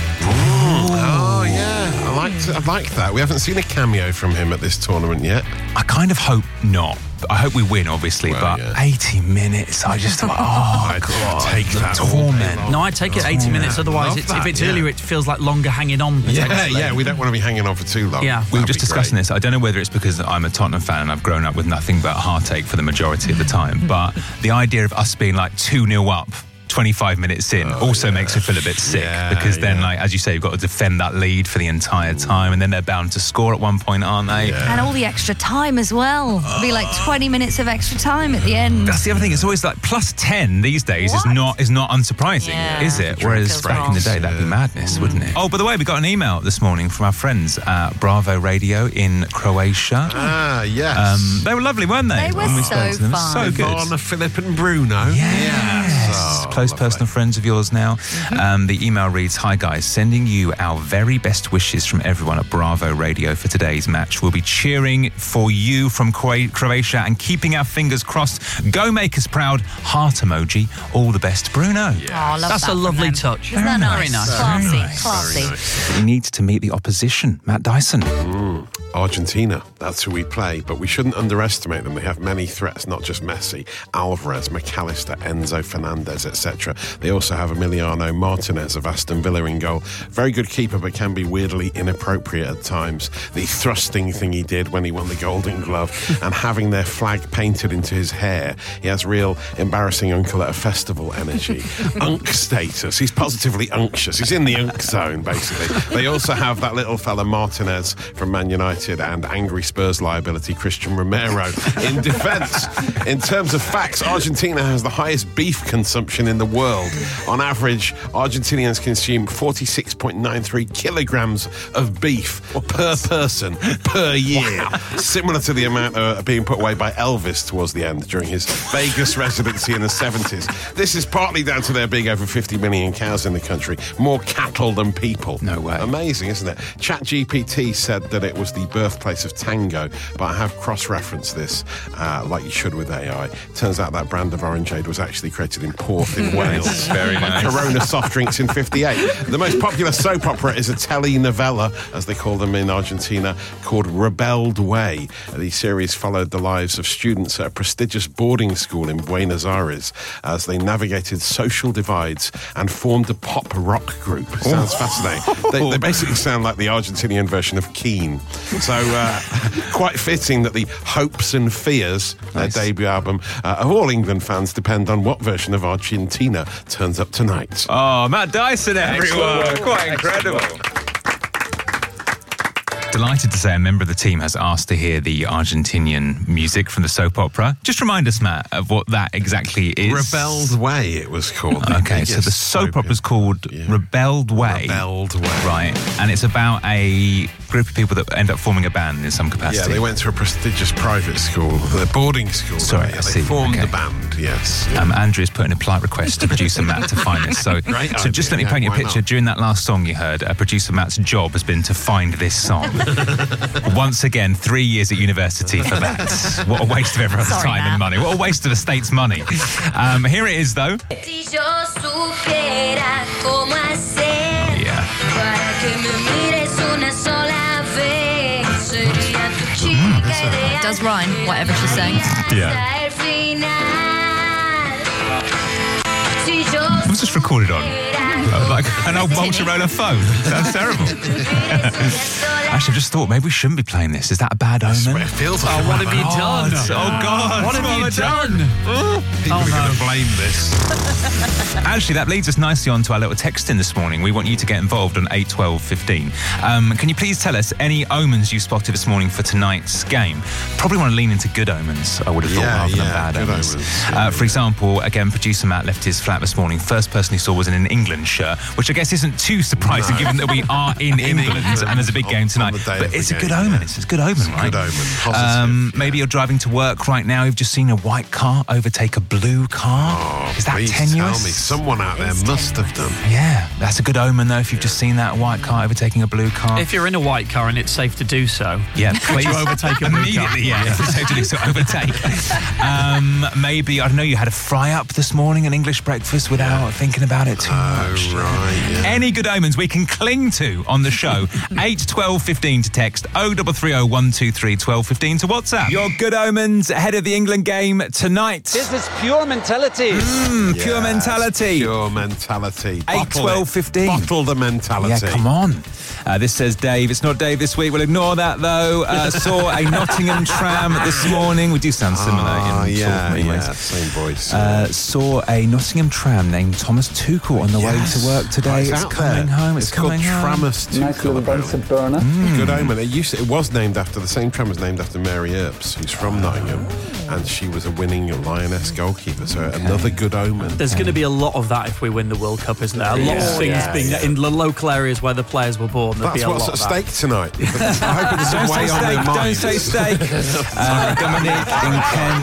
Speaker 2: Oh, yeah. I like, I like that. We haven't seen a cameo from him at this tournament yet.
Speaker 1: I kind of hope not. I hope we win, obviously,
Speaker 2: Well,
Speaker 1: but
Speaker 2: yeah.
Speaker 1: eighty minutes, I just thought, oh,
Speaker 2: I'd
Speaker 1: God,
Speaker 2: take
Speaker 1: the
Speaker 2: that all day
Speaker 1: torment.
Speaker 2: long.
Speaker 3: No, I take it eighty minutes. Otherwise,
Speaker 2: Love
Speaker 3: it's,
Speaker 2: that,
Speaker 3: if it's
Speaker 2: yeah.
Speaker 3: earlier, it feels like longer hanging on.
Speaker 2: Yeah,
Speaker 3: potentially.
Speaker 2: yeah. We don't want to be hanging on for too long.
Speaker 3: Yeah.
Speaker 1: We were
Speaker 2: That'd
Speaker 1: just
Speaker 2: be
Speaker 1: discussing
Speaker 2: great.
Speaker 1: this. I don't know whether it's because I'm a Tottenham fan and I've grown up with nothing but heartache for the majority of the time, but the idea of us being like two nil up twenty-five minutes in
Speaker 2: Oh,
Speaker 1: also
Speaker 2: yeah.
Speaker 1: makes me feel a bit sick
Speaker 2: Yeah,
Speaker 1: because then,
Speaker 2: yeah.
Speaker 1: like as you say, you've got to defend that lead for the entire time, and then they're bound to score at one point, aren't they?
Speaker 2: Yeah.
Speaker 4: And all the extra time as well. It'll be like twenty minutes of extra time at the end.
Speaker 1: That's the other thing. It's always like plus ten these days is
Speaker 4: What?
Speaker 1: not is not unsurprising,
Speaker 4: Yeah.
Speaker 1: is it?
Speaker 4: Sure,
Speaker 1: Whereas
Speaker 4: feels
Speaker 1: back in the day, that'd be madness, wouldn't it? Oh, by the way, we got an email this morning from our friends at Bravo Radio in Croatia.
Speaker 2: Ah, yes.
Speaker 1: Um, they were lovely, weren't they?
Speaker 4: They were
Speaker 1: When we
Speaker 4: so
Speaker 1: spoke to them.
Speaker 4: fun.
Speaker 1: So good.
Speaker 2: Ivana, Philip and Bruno.
Speaker 1: Yes.
Speaker 2: Oh,
Speaker 1: Close
Speaker 2: lovely.
Speaker 1: personal friends of yours now. Um, the email reads, "Hi guys, sending you our very best wishes from everyone at Bravo Radio for today's match. We'll be cheering for you from Cro- Croatia and keeping our fingers crossed. Go make us proud. Heart emoji. All the best, Bruno."
Speaker 4: Oh, I love
Speaker 3: That's
Speaker 4: that
Speaker 3: a
Speaker 4: from
Speaker 3: lovely
Speaker 4: them.
Speaker 3: touch.
Speaker 4: Isn't that
Speaker 3: Very
Speaker 4: nice?
Speaker 3: nice.
Speaker 4: Classy,
Speaker 1: Very nice.
Speaker 4: classy.
Speaker 2: Very nice.
Speaker 1: We need to meet the opposition, Matt Dyson.
Speaker 2: Mm, Argentina, that's who we play, but we shouldn't underestimate them. They have many threats, not just Messi, Alvarez, McAllister, Enzo Fernandez, et cetera. They also have Emiliano Martinez of Aston Villa in goal. Very good keeper, but can be weirdly inappropriate at times. The thrusting thing he did when he won the Golden Glove and having their flag painted into his hair. He has real embarrassing uncle at a festival energy. Unk status. He's positively unctuous. He's in the unk zone, basically. They also have that little fella Martinez from Man United and angry Spurs liability Christian Romero in defence. In terms of facts, Argentina has the highest beef consumption in the world. On average, Argentinians consume forty-six point nine three kilograms of beef per person per year, similar to the amount uh, being put away by Elvis towards the end during his Vegas residency in the seventies. This is partly down to there being over fifty million cows in the country, more cattle than people.
Speaker 1: No way.
Speaker 2: Amazing, isn't it? ChatGPT said that it was the birthplace of tango, but I have cross-referenced this, uh, like you should with A I. Turns out that brand of orangeade was actually created in Porth in Wales.
Speaker 1: Very
Speaker 2: by
Speaker 1: nice.
Speaker 2: Corona soft drinks in fifty-eight. The most popular soap opera is a telenovela, as they call them in Argentina, called Rebelled Way. The series followed the lives of students at a prestigious boarding school in Buenos Aires as they navigated social divides and formed a pop rock group. Sounds fascinating. They, they basically sound like the Argentinian version of Keane. So uh, quite fitting that the Hopes and Fears, their
Speaker 1: Nice.
Speaker 2: debut album, uh, of all England fans depend on what version of Argentinian Argentina turns up tonight.
Speaker 1: Oh, Matt Dyson, everyone. Quite incredible. Delighted to say a member of the team has asked to hear the Argentinian music from the soap opera. Just remind us, Matt, of what that exactly is.
Speaker 2: Rebelled Way, it was called.
Speaker 1: Okay, so the soap opera is called yeah. Rebelled Way.
Speaker 2: Rebelled Way.
Speaker 1: Right, and it's about a group of people that end up forming a band in some capacity.
Speaker 2: Yeah, they went to a prestigious private school, a boarding school.
Speaker 1: Sorry,
Speaker 2: they,
Speaker 1: I see.
Speaker 2: They formed
Speaker 1: okay.
Speaker 2: a band, yes.
Speaker 1: Um, Andrew's put in a polite request to producer Matt to find this. So,
Speaker 2: Great
Speaker 1: so just
Speaker 2: idea,
Speaker 1: let me
Speaker 2: yeah,
Speaker 1: paint you a
Speaker 2: why
Speaker 1: picture.
Speaker 2: not?
Speaker 1: During that last song you heard, uh, producer Matt's job has been to find this song. Once again, three years at university for that. What a waste of everyone's
Speaker 4: Sorry,
Speaker 1: time
Speaker 4: Matt.
Speaker 1: and money. What a waste of the state's money. Um, here it is, though.
Speaker 4: It does rhyme, whatever she's saying.
Speaker 1: Yeah. What was this recorded on? Uh, like an old Motorola phone. That's terrible. Actually, I just thought maybe we shouldn't be playing this. Is that a bad omen?
Speaker 2: It feels like
Speaker 3: Oh, what have you done?
Speaker 1: Oh, God.
Speaker 3: What have you done?
Speaker 2: People
Speaker 3: Oh,
Speaker 2: are
Speaker 3: no.
Speaker 2: going to blame this.
Speaker 1: Actually, that leads us nicely on to our little text in this morning. We want you to get involved on eight twelve fifteen. Um, can you please tell us any omens you spotted this morning for tonight's game? Probably want to lean into good omens, I would have thought,
Speaker 2: Yeah,
Speaker 1: rather than
Speaker 2: yeah,
Speaker 1: bad
Speaker 2: good
Speaker 1: omens.
Speaker 2: omens.
Speaker 1: Uh,
Speaker 2: Yeah,
Speaker 1: for example, again, producer Matt left his flat this morning. First person he saw was in an England shirt, which I guess isn't too surprising
Speaker 2: No.
Speaker 1: given that we are in,
Speaker 2: In
Speaker 1: England,
Speaker 2: England
Speaker 1: and there's a big
Speaker 2: on-
Speaker 1: game
Speaker 2: on
Speaker 1: tonight.
Speaker 2: the day
Speaker 1: But
Speaker 2: of
Speaker 1: it's
Speaker 2: the
Speaker 1: a good
Speaker 2: game,
Speaker 1: omen.
Speaker 2: yeah.
Speaker 1: It's a good omen, right?
Speaker 2: Good omen. Positive.
Speaker 1: Um,
Speaker 2: yeah.
Speaker 1: maybe you're driving to work right now. You've just seen a white car overtake a blue car.
Speaker 2: Oh,
Speaker 1: Is that
Speaker 2: please
Speaker 1: tenuous?
Speaker 2: Tell me. Someone out there must have done.
Speaker 1: Yeah, that's a good omen though. If you've just seen that white car overtaking a blue car.
Speaker 3: If you're in a white car and it's safe to do so,
Speaker 1: yeah,
Speaker 3: would
Speaker 1: please
Speaker 3: you overtake a blue car?
Speaker 1: immediately. Yeah, if it's safe to do so, overtake. Um, maybe I don't know. You had a fry up this morning, an English breakfast, without thinking about it too
Speaker 2: Oh,
Speaker 1: much.
Speaker 2: right, yeah.
Speaker 1: Any good omens we can cling to on the show. eight twelve fifteen to text. oh three three oh one two three twelve fifteen to WhatsApp. Your good omens ahead of the England game tonight.
Speaker 17: This is pure mentality.
Speaker 1: Mm, pure
Speaker 2: Yes,
Speaker 1: mentality.
Speaker 2: Pure mentality.
Speaker 1: eight
Speaker 2: Bottle
Speaker 1: twelve
Speaker 2: it.
Speaker 1: fifteen.
Speaker 2: Bottle the mentality.
Speaker 1: Yeah, come on. Uh, this says Dave. It's not Dave this week. We'll ignore that though. Uh, saw a Nottingham tram this morning. We do sound similar.
Speaker 2: Ah,
Speaker 1: in
Speaker 2: yeah,
Speaker 1: sort of
Speaker 2: yeah,
Speaker 1: ways.
Speaker 2: same voice.
Speaker 1: Uh, saw a Nottingham tram named Thomas Tuchel on the
Speaker 2: Yes.
Speaker 1: way to work today.
Speaker 2: Oh, it's
Speaker 1: it's
Speaker 2: out
Speaker 1: coming
Speaker 2: there.
Speaker 1: home. It's,
Speaker 2: It's
Speaker 1: coming
Speaker 2: called
Speaker 1: home.
Speaker 2: Tramus Tuchel.
Speaker 19: Nice little
Speaker 2: apparently.
Speaker 19: Bunsen burner.
Speaker 1: Mm.
Speaker 2: Good omen. It used to, it was named after the same tram was named after Mary Earps, who's from Nottingham, and she was a winning Lioness goalkeeper. So another good omen.
Speaker 3: There's going to be a lot of that if we win the World Cup, isn't there? A lot
Speaker 2: Yeah,
Speaker 3: of things
Speaker 2: yeah,
Speaker 3: being
Speaker 2: yeah.
Speaker 3: in the local areas where the players were born. There'll
Speaker 2: That's
Speaker 3: be a
Speaker 2: what's
Speaker 3: lot
Speaker 2: at
Speaker 3: of that.
Speaker 2: stake tonight. I hope it
Speaker 1: Don't
Speaker 2: doesn't
Speaker 1: say
Speaker 2: weigh on their
Speaker 1: steak, don't
Speaker 2: minds.
Speaker 1: say steak. Uh, Dominic in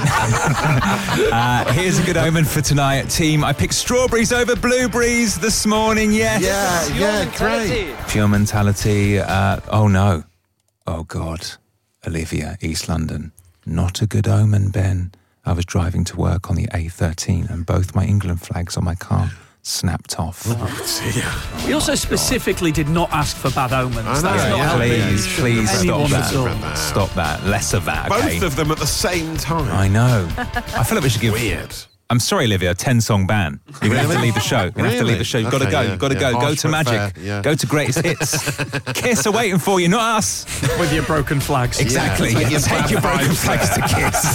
Speaker 1: Kent. uh, here's a good omen for tonight, team. I picked strawberries over blueberries this morning, yes.
Speaker 2: Yeah, yeah, great.
Speaker 1: Pure mentality. Uh, oh, no. Oh, God. Olivia, East London. Not a good omen, Ben. I was driving to work on the A thirteen and both my England flags on my car snapped off.
Speaker 2: Oh,
Speaker 3: We also specifically did not ask for bad omens.
Speaker 2: I know,
Speaker 3: That's not
Speaker 2: yeah.
Speaker 3: how
Speaker 1: Please,
Speaker 2: Yeah,
Speaker 1: please stop
Speaker 3: anyone
Speaker 1: that.
Speaker 3: at all.
Speaker 1: Stop that. Less of that, okay?
Speaker 2: Both of them at the same time.
Speaker 1: I know. I feel like we should give...
Speaker 2: Weird.
Speaker 1: I'm sorry, Olivia, ten-song ban. You're going to have to
Speaker 2: Really?
Speaker 1: leave the show. You're going to have to
Speaker 2: Really?
Speaker 1: leave the show. You've got to
Speaker 2: Okay,
Speaker 1: go.
Speaker 2: yeah,
Speaker 1: You've got to
Speaker 2: yeah.
Speaker 1: go. Go
Speaker 2: Harsh
Speaker 1: to
Speaker 2: but
Speaker 1: Magic.
Speaker 2: fair, yeah.
Speaker 1: Go to Greatest Hits. Kiss are waiting for you, not us.
Speaker 3: With your broken flags.
Speaker 1: Exactly.
Speaker 2: Yeah,
Speaker 1: Yeah,
Speaker 2: take your
Speaker 1: take your
Speaker 2: bad
Speaker 1: broken
Speaker 2: vibes
Speaker 1: flags to Kiss.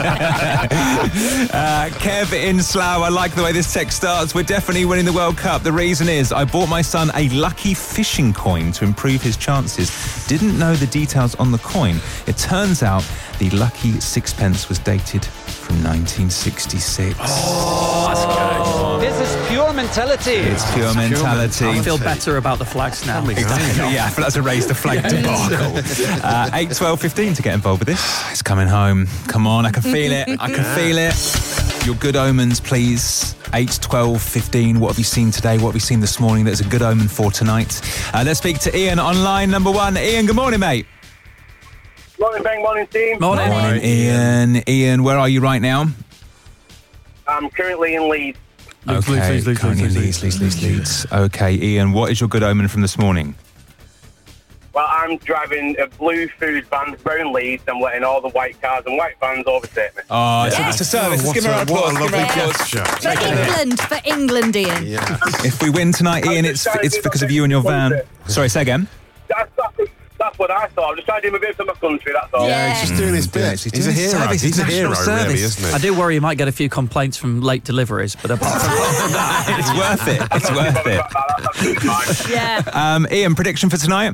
Speaker 1: uh, Kev in Slough, I like the way this text starts. We're definitely winning the World Cup. The reason is I bought my son a lucky fishing coin to improve his chances. Didn't know the details on the coin. It turns out the lucky sixpence was dated from nineteen sixty-six.
Speaker 17: Oh, that's good. This is pure mentality.
Speaker 1: It's pure mentality.
Speaker 3: I feel better about the flags now.
Speaker 1: Exactly. Yeah, I feel that's a raise the flag debacle. Uh, eight twelve fifteen to get involved with this. It's coming home. Come on, I can feel it. I can feel it. Your good omens, please. eight twelve fifteen. What have you seen today? What have you seen this morning that's a good omen for tonight? Uh, let's speak to Ian on line number one. Ian, good morning, mate.
Speaker 20: Morning, Bang, morning, team.
Speaker 3: Morning.
Speaker 1: Morning, Ian. Ian, where are you right now?
Speaker 20: I'm currently in Leeds.
Speaker 3: Leeds,
Speaker 1: Okay,
Speaker 3: Leeds, Leeds,
Speaker 1: currently
Speaker 3: Leeds,
Speaker 1: Leeds,
Speaker 3: Leeds,
Speaker 1: Leeds, Leeds, Leeds. Okay, Ian, what is your good omen from this morning?
Speaker 20: Well, I'm driving a blue food van round Leeds and letting all the white cars and white vans overtake me.
Speaker 1: Oh, it's, a, it's a service. Let's give him a round of applause. Give him a round of applause.
Speaker 4: For England, for England, Ian.
Speaker 2: Yeah.
Speaker 1: If we win tonight, Ian, it's it's because of you and your van. Sorry, say again.
Speaker 20: That's, that's, that's what I thought. I'm just trying to do my bit for my country, that's all.
Speaker 2: Yeah, he's just doing his bit.
Speaker 1: He's
Speaker 2: He's a
Speaker 1: doing his
Speaker 2: hero.
Speaker 1: service,
Speaker 2: He's a
Speaker 1: national
Speaker 2: hero,
Speaker 1: service.
Speaker 2: really, isn't he?
Speaker 3: I do worry you might get a few complaints from late deliveries, but apart from that,
Speaker 1: It's worth it. It's worth it.
Speaker 20: That's absolutely fine.
Speaker 4: Yeah.
Speaker 1: Um, Ian, prediction for tonight?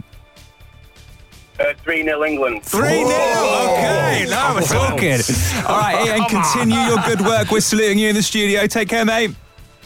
Speaker 20: Uh, three nil England.
Speaker 1: three nil. Okay, now we're talking. All right, Ian, continue your good work. We're saluting you in the studio. Take care, mate.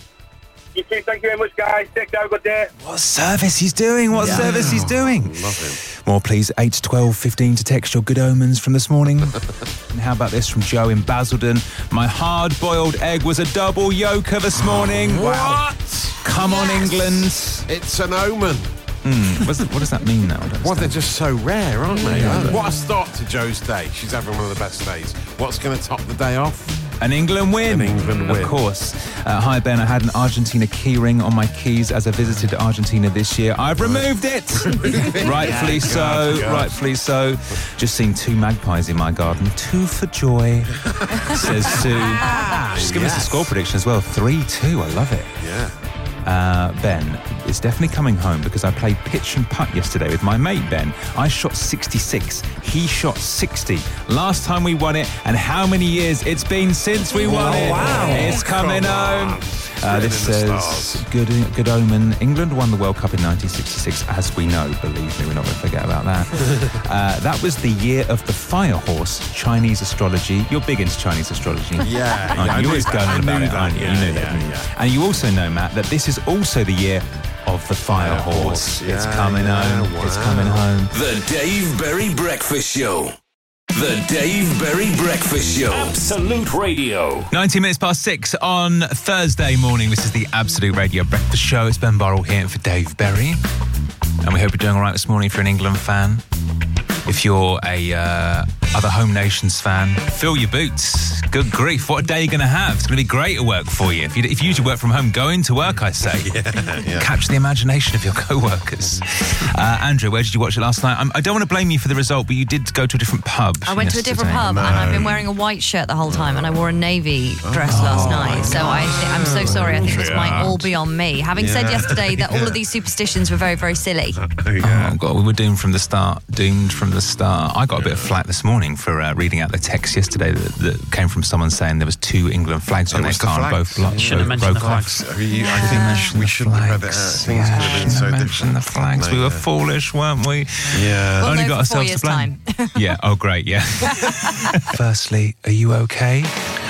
Speaker 20: You too, thank you very much, guys. Take care, have a good day.
Speaker 1: What service he's doing? What
Speaker 20: Yeah.
Speaker 1: service he's doing?
Speaker 2: Love him.
Speaker 1: More, please. eight twelve fifteen to text your good omens from this morning. And how about this from Joe in Basildon? My hard-boiled egg was a double yoker this morning.
Speaker 2: What?
Speaker 1: Come on, England.
Speaker 2: It's an omen.
Speaker 1: Mm, what's the, what does that mean now? I don't
Speaker 2: Well, they're
Speaker 1: understand.
Speaker 2: just so rare, aren't they?
Speaker 1: Yeah.
Speaker 2: What a start to Joe's day. She's having one of the best days. What's going to top the day off?
Speaker 1: An England win.
Speaker 2: An England win.
Speaker 1: Of course. Uh, hi, Ben. I had an Argentina keyring on my keys as I visited Argentina this year. I've removed it. rightfully
Speaker 2: Yeah,
Speaker 1: so.
Speaker 2: God, God.
Speaker 1: Rightfully so. Just seen two magpies in my garden. Two for joy, says Sue. She's given us a
Speaker 2: yes.
Speaker 1: score prediction as well. three two. I love it.
Speaker 2: Yeah.
Speaker 1: Uh, Ben is definitely coming home because I played pitch and putt yesterday with my mate Ben. I shot sixty-six. He shot sixty. Last time we won it, and how many years it's been since we won
Speaker 2: Oh,
Speaker 1: it.
Speaker 2: wow.
Speaker 1: It's coming
Speaker 2: Come
Speaker 1: home.
Speaker 2: on.
Speaker 1: Uh,
Speaker 2: Written
Speaker 1: this
Speaker 2: in the
Speaker 1: says,
Speaker 2: stars.
Speaker 1: good, good omen. England won the World Cup in nineteen sixty-six, as we know. Believe me, we're not going to forget about that. uh, that was the year of the fire horse, Chinese astrology. You're big into Chinese astrology.
Speaker 2: Yeah,
Speaker 1: Aren't
Speaker 2: yeah,
Speaker 1: you?
Speaker 2: I
Speaker 1: You're
Speaker 2: knew
Speaker 1: always
Speaker 2: that.
Speaker 1: going
Speaker 2: I
Speaker 1: on about
Speaker 2: knew
Speaker 1: it,
Speaker 2: that.
Speaker 1: aren't you?
Speaker 2: Yeah,
Speaker 1: you know that.
Speaker 2: yeah,
Speaker 1: didn't you?
Speaker 2: yeah.
Speaker 1: And you also know, Matt, that this is also the year of the fire
Speaker 2: Fire
Speaker 1: horse.
Speaker 2: horse.
Speaker 1: It's
Speaker 2: Yeah,
Speaker 1: coming
Speaker 2: yeah,
Speaker 1: home. It's
Speaker 2: wow.
Speaker 1: coming home.
Speaker 6: The Dave Berry Breakfast Show. The Dave Berry Breakfast Show. Absolute Radio.
Speaker 1: nineteen minutes past six on Thursday morning. This is the Absolute Radio Breakfast Show. It's Ben Burrell here for Dave Berry. And we hope you're doing all right this morning if you're an England fan. If you're a uh, other home nations fan, fill your boots. Good grief, what a day you're going to have. It's going to be great at work for you. If you, if you usually work from home, go into work, I say.
Speaker 2: Yeah, yeah.
Speaker 1: Catch the imagination of your co-workers. Uh, Andrew, where did you watch it last night? I'm, I don't want to blame you for the result, but you did go to a different pub.
Speaker 4: I went to a different
Speaker 1: yesterday.
Speaker 4: pub and I've been wearing a white shirt the whole time and I wore a navy dress last night. So I th- I'm so sorry. I think this might all be on me. Having said
Speaker 2: Yeah.
Speaker 4: yesterday that all of these superstitions were very, very silly.
Speaker 1: Oh, God, we were doomed from the start. Doomed from the start. I got a bit of flack this morning for uh, reading out the text yesterday that, that came from someone saying there was two England flags on
Speaker 2: It
Speaker 1: their
Speaker 2: was the
Speaker 1: car and both,
Speaker 2: flags.
Speaker 1: blo-
Speaker 3: Shouldn't have
Speaker 1: both
Speaker 3: mentioned
Speaker 1: broke
Speaker 3: the
Speaker 1: off.
Speaker 3: flags.
Speaker 2: We, I think we shouldn't have read it out. Things could have been so
Speaker 1: mention
Speaker 2: different.
Speaker 1: the flags. We were foolish, weren't we?
Speaker 2: Yeah.
Speaker 4: We'll
Speaker 1: Only
Speaker 4: know
Speaker 1: got
Speaker 4: for four
Speaker 1: ourselves
Speaker 4: years'
Speaker 1: to blame.
Speaker 4: time.
Speaker 1: Yeah. Oh, great. Yeah. Firstly, are you okay?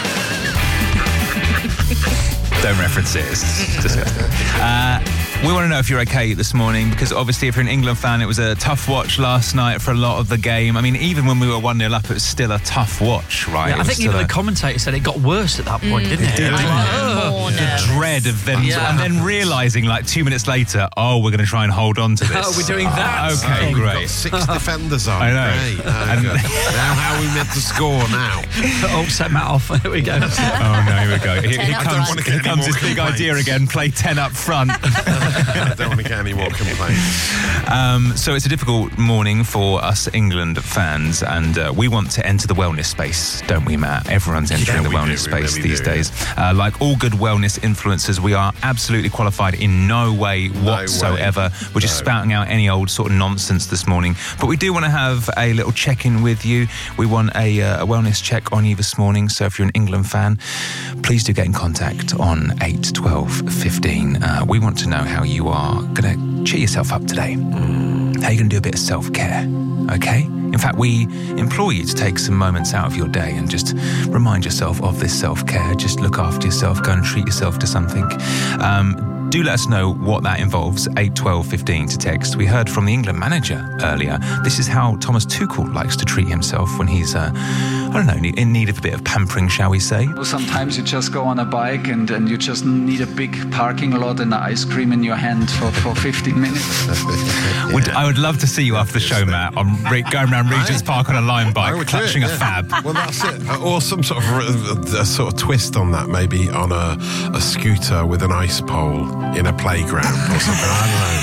Speaker 1: Don't reference it. It's disgusting. Uh, we want to know if you're okay this morning because obviously if you're an England fan, it was a tough watch last night for a lot of the game. I mean, even when we were one nil up, it was still a tough watch, right?
Speaker 3: Yeah,
Speaker 1: It
Speaker 3: I
Speaker 1: was
Speaker 3: think
Speaker 1: still
Speaker 3: even
Speaker 1: a-
Speaker 3: the commentator said it got worse at that point, didn't it?
Speaker 1: did,
Speaker 3: It was
Speaker 1: didn't
Speaker 3: like,
Speaker 1: it?
Speaker 3: "Ugh."
Speaker 4: More
Speaker 1: the
Speaker 4: nervous.
Speaker 1: dread of them,
Speaker 3: Yeah.
Speaker 1: and then realising like two minutes later, oh, we're going to try and hold on to this.
Speaker 3: Oh, we're doing that.
Speaker 1: Okay,
Speaker 2: Oh, we've
Speaker 1: great.
Speaker 2: got six defenders on.
Speaker 1: I know.
Speaker 2: Great. Oh,
Speaker 1: And-
Speaker 2: good. Now how are we meant to score now?
Speaker 3: Oh, set Matt off. Here we go.
Speaker 1: Oh no, here we go. Here,
Speaker 4: Ten
Speaker 1: here
Speaker 4: up
Speaker 1: comes,
Speaker 4: front.
Speaker 1: here comes this big idea again. Play ten up front.
Speaker 2: I don't want to get any more complaints.
Speaker 1: Um, so it's a difficult morning for us England fans, and uh, we want to enter the wellness space, don't we, Matt? Everyone's entering
Speaker 2: Yeah,
Speaker 1: the
Speaker 2: we
Speaker 1: wellness
Speaker 2: do, we
Speaker 1: space
Speaker 2: really
Speaker 1: these
Speaker 2: do,
Speaker 1: days. Uh, like all good wellness influencers, we are absolutely qualified in no way whatsoever.
Speaker 2: way.
Speaker 1: We're just
Speaker 2: No.
Speaker 1: spouting out any old sort of nonsense this morning. But we do want to have a little check-in with you. We want a, uh, a wellness check on you this morning. So if you're an England fan, please do get in contact on eight twelve fifteen. Uh, we want to know how you are going to cheer yourself up today. How you going to do a bit of self-care, okay? In fact, we implore you to take some moments out of your day and just remind yourself of this self-care. Just look after yourself, go and treat yourself to something. Um, do let us know what that involves, eight twelve fifteen to text. We heard from the England manager earlier. This is how Thomas Tuchel likes to treat himself when he's, uh, I don't know, in need of a bit of pampering, shall we say.
Speaker 10: Sometimes you just go on a bike and, and you just need a big parking lot and ice cream in your hand for, for fifteen minutes.
Speaker 1: Would, I would love to see you after the show, Matt, on re- going around Regent's Park on a line
Speaker 2: I
Speaker 1: bike,
Speaker 2: would do it,
Speaker 1: clutching a
Speaker 2: yeah.
Speaker 1: fab.
Speaker 2: Well, that's it. Uh, Or some sort of a, a sort of twist on that, maybe on a, a scooter with an ice pole in a playground or something. I don't know.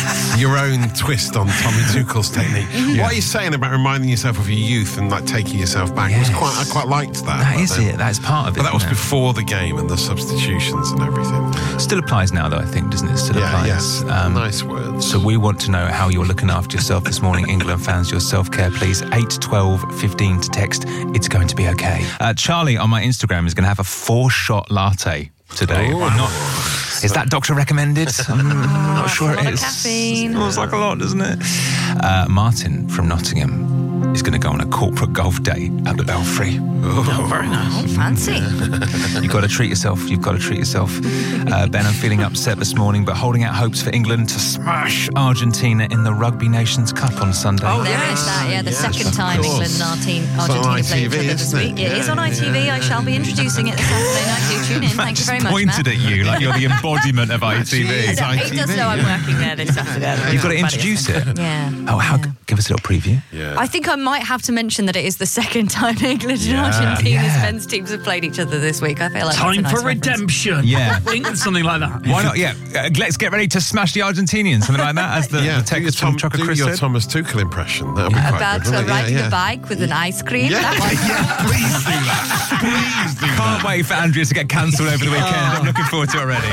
Speaker 2: your own twist on Tommy Tuchel's technique.
Speaker 1: Yeah.
Speaker 2: What are you saying about reminding yourself of your youth and like taking yourself back? It was
Speaker 1: Yes.
Speaker 2: quite, I quite liked that.
Speaker 1: That
Speaker 2: but
Speaker 1: is
Speaker 2: then-
Speaker 1: it. That is part of it.
Speaker 2: But that was
Speaker 1: isn't it?
Speaker 2: before the game and the substitutions and everything.
Speaker 1: Still applies now, though, I think, doesn't it? Still
Speaker 2: Yeah,
Speaker 1: applies.
Speaker 2: yeah. Nice words.
Speaker 1: So we want to know how you're looking after yourself this morning. England fans, your self-care, please. eight twelve fifteen to text. It's going to be okay. Uh, Charlie on my Instagram is going to have a four-shot latte today.
Speaker 2: Ooh.
Speaker 1: I'm not... Is that doctor recommended? I'm not sure
Speaker 4: a lot
Speaker 1: it
Speaker 4: of
Speaker 1: is.
Speaker 4: caffeine.
Speaker 1: Smells like a lot, doesn't it? Uh, Martin from Nottingham is going to go on a corporate golf day at the Belfry.
Speaker 3: Oh, very nice.
Speaker 4: Oh, fancy.
Speaker 1: You've got to treat yourself. You've got to treat yourself. Uh, Ben, I'm feeling upset this morning, but holding out hopes for England to smash Argentina in the Rugby Nations Cup on Sunday.
Speaker 4: Oh, there is that, yeah, the
Speaker 2: yes,
Speaker 4: second
Speaker 2: of
Speaker 4: time
Speaker 2: course.
Speaker 4: England and Arti-
Speaker 2: It's on
Speaker 4: Argentina
Speaker 2: I
Speaker 4: play
Speaker 2: T
Speaker 4: each
Speaker 2: V,
Speaker 4: other this
Speaker 2: isn't it?
Speaker 4: week. It is
Speaker 2: Yeah,
Speaker 4: on I T V.
Speaker 2: yeah.
Speaker 4: I shall be introducing it this Saturday night. Do tune in. Thank you very much,
Speaker 1: pointed
Speaker 4: Matt.
Speaker 1: at you like you're the embodiment of I T V.
Speaker 2: It's I
Speaker 4: He
Speaker 2: T V.
Speaker 4: does know I'm working there this Saturday.
Speaker 1: You've got to introduce it.
Speaker 4: Yeah.
Speaker 1: Oh, how? Give us a little preview.
Speaker 2: Yeah.
Speaker 4: I think I might have to mention that it is the second time England and
Speaker 1: Yeah.
Speaker 4: Argentina's
Speaker 1: Yeah.
Speaker 4: men's teams have played each other this week. I feel like that's a
Speaker 3: Time
Speaker 4: nice
Speaker 3: for
Speaker 4: reference.
Speaker 3: redemption.
Speaker 1: Yeah.
Speaker 3: Think something like that.
Speaker 1: Why not? Yeah. Uh, let's get ready to smash the Argentinians. Something like that, as the,
Speaker 2: yeah,
Speaker 1: the
Speaker 2: do your,
Speaker 1: text from
Speaker 2: Tom,
Speaker 1: Trucker
Speaker 2: do
Speaker 1: Chris
Speaker 2: your
Speaker 1: said.
Speaker 2: Thomas Tuchel impression. That would be quite
Speaker 4: About
Speaker 2: good,
Speaker 4: uh,
Speaker 2: wouldn't it?
Speaker 4: riding
Speaker 2: yeah, yeah.
Speaker 4: a bike with an ice cream.
Speaker 2: Yeah,
Speaker 4: That one.
Speaker 2: yeah, please do that. Please do
Speaker 1: Can't
Speaker 2: that.
Speaker 1: wait for Andrea to get cancelled over the weekend. I'm looking forward to it already.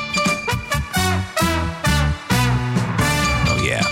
Speaker 1: Oh, yeah.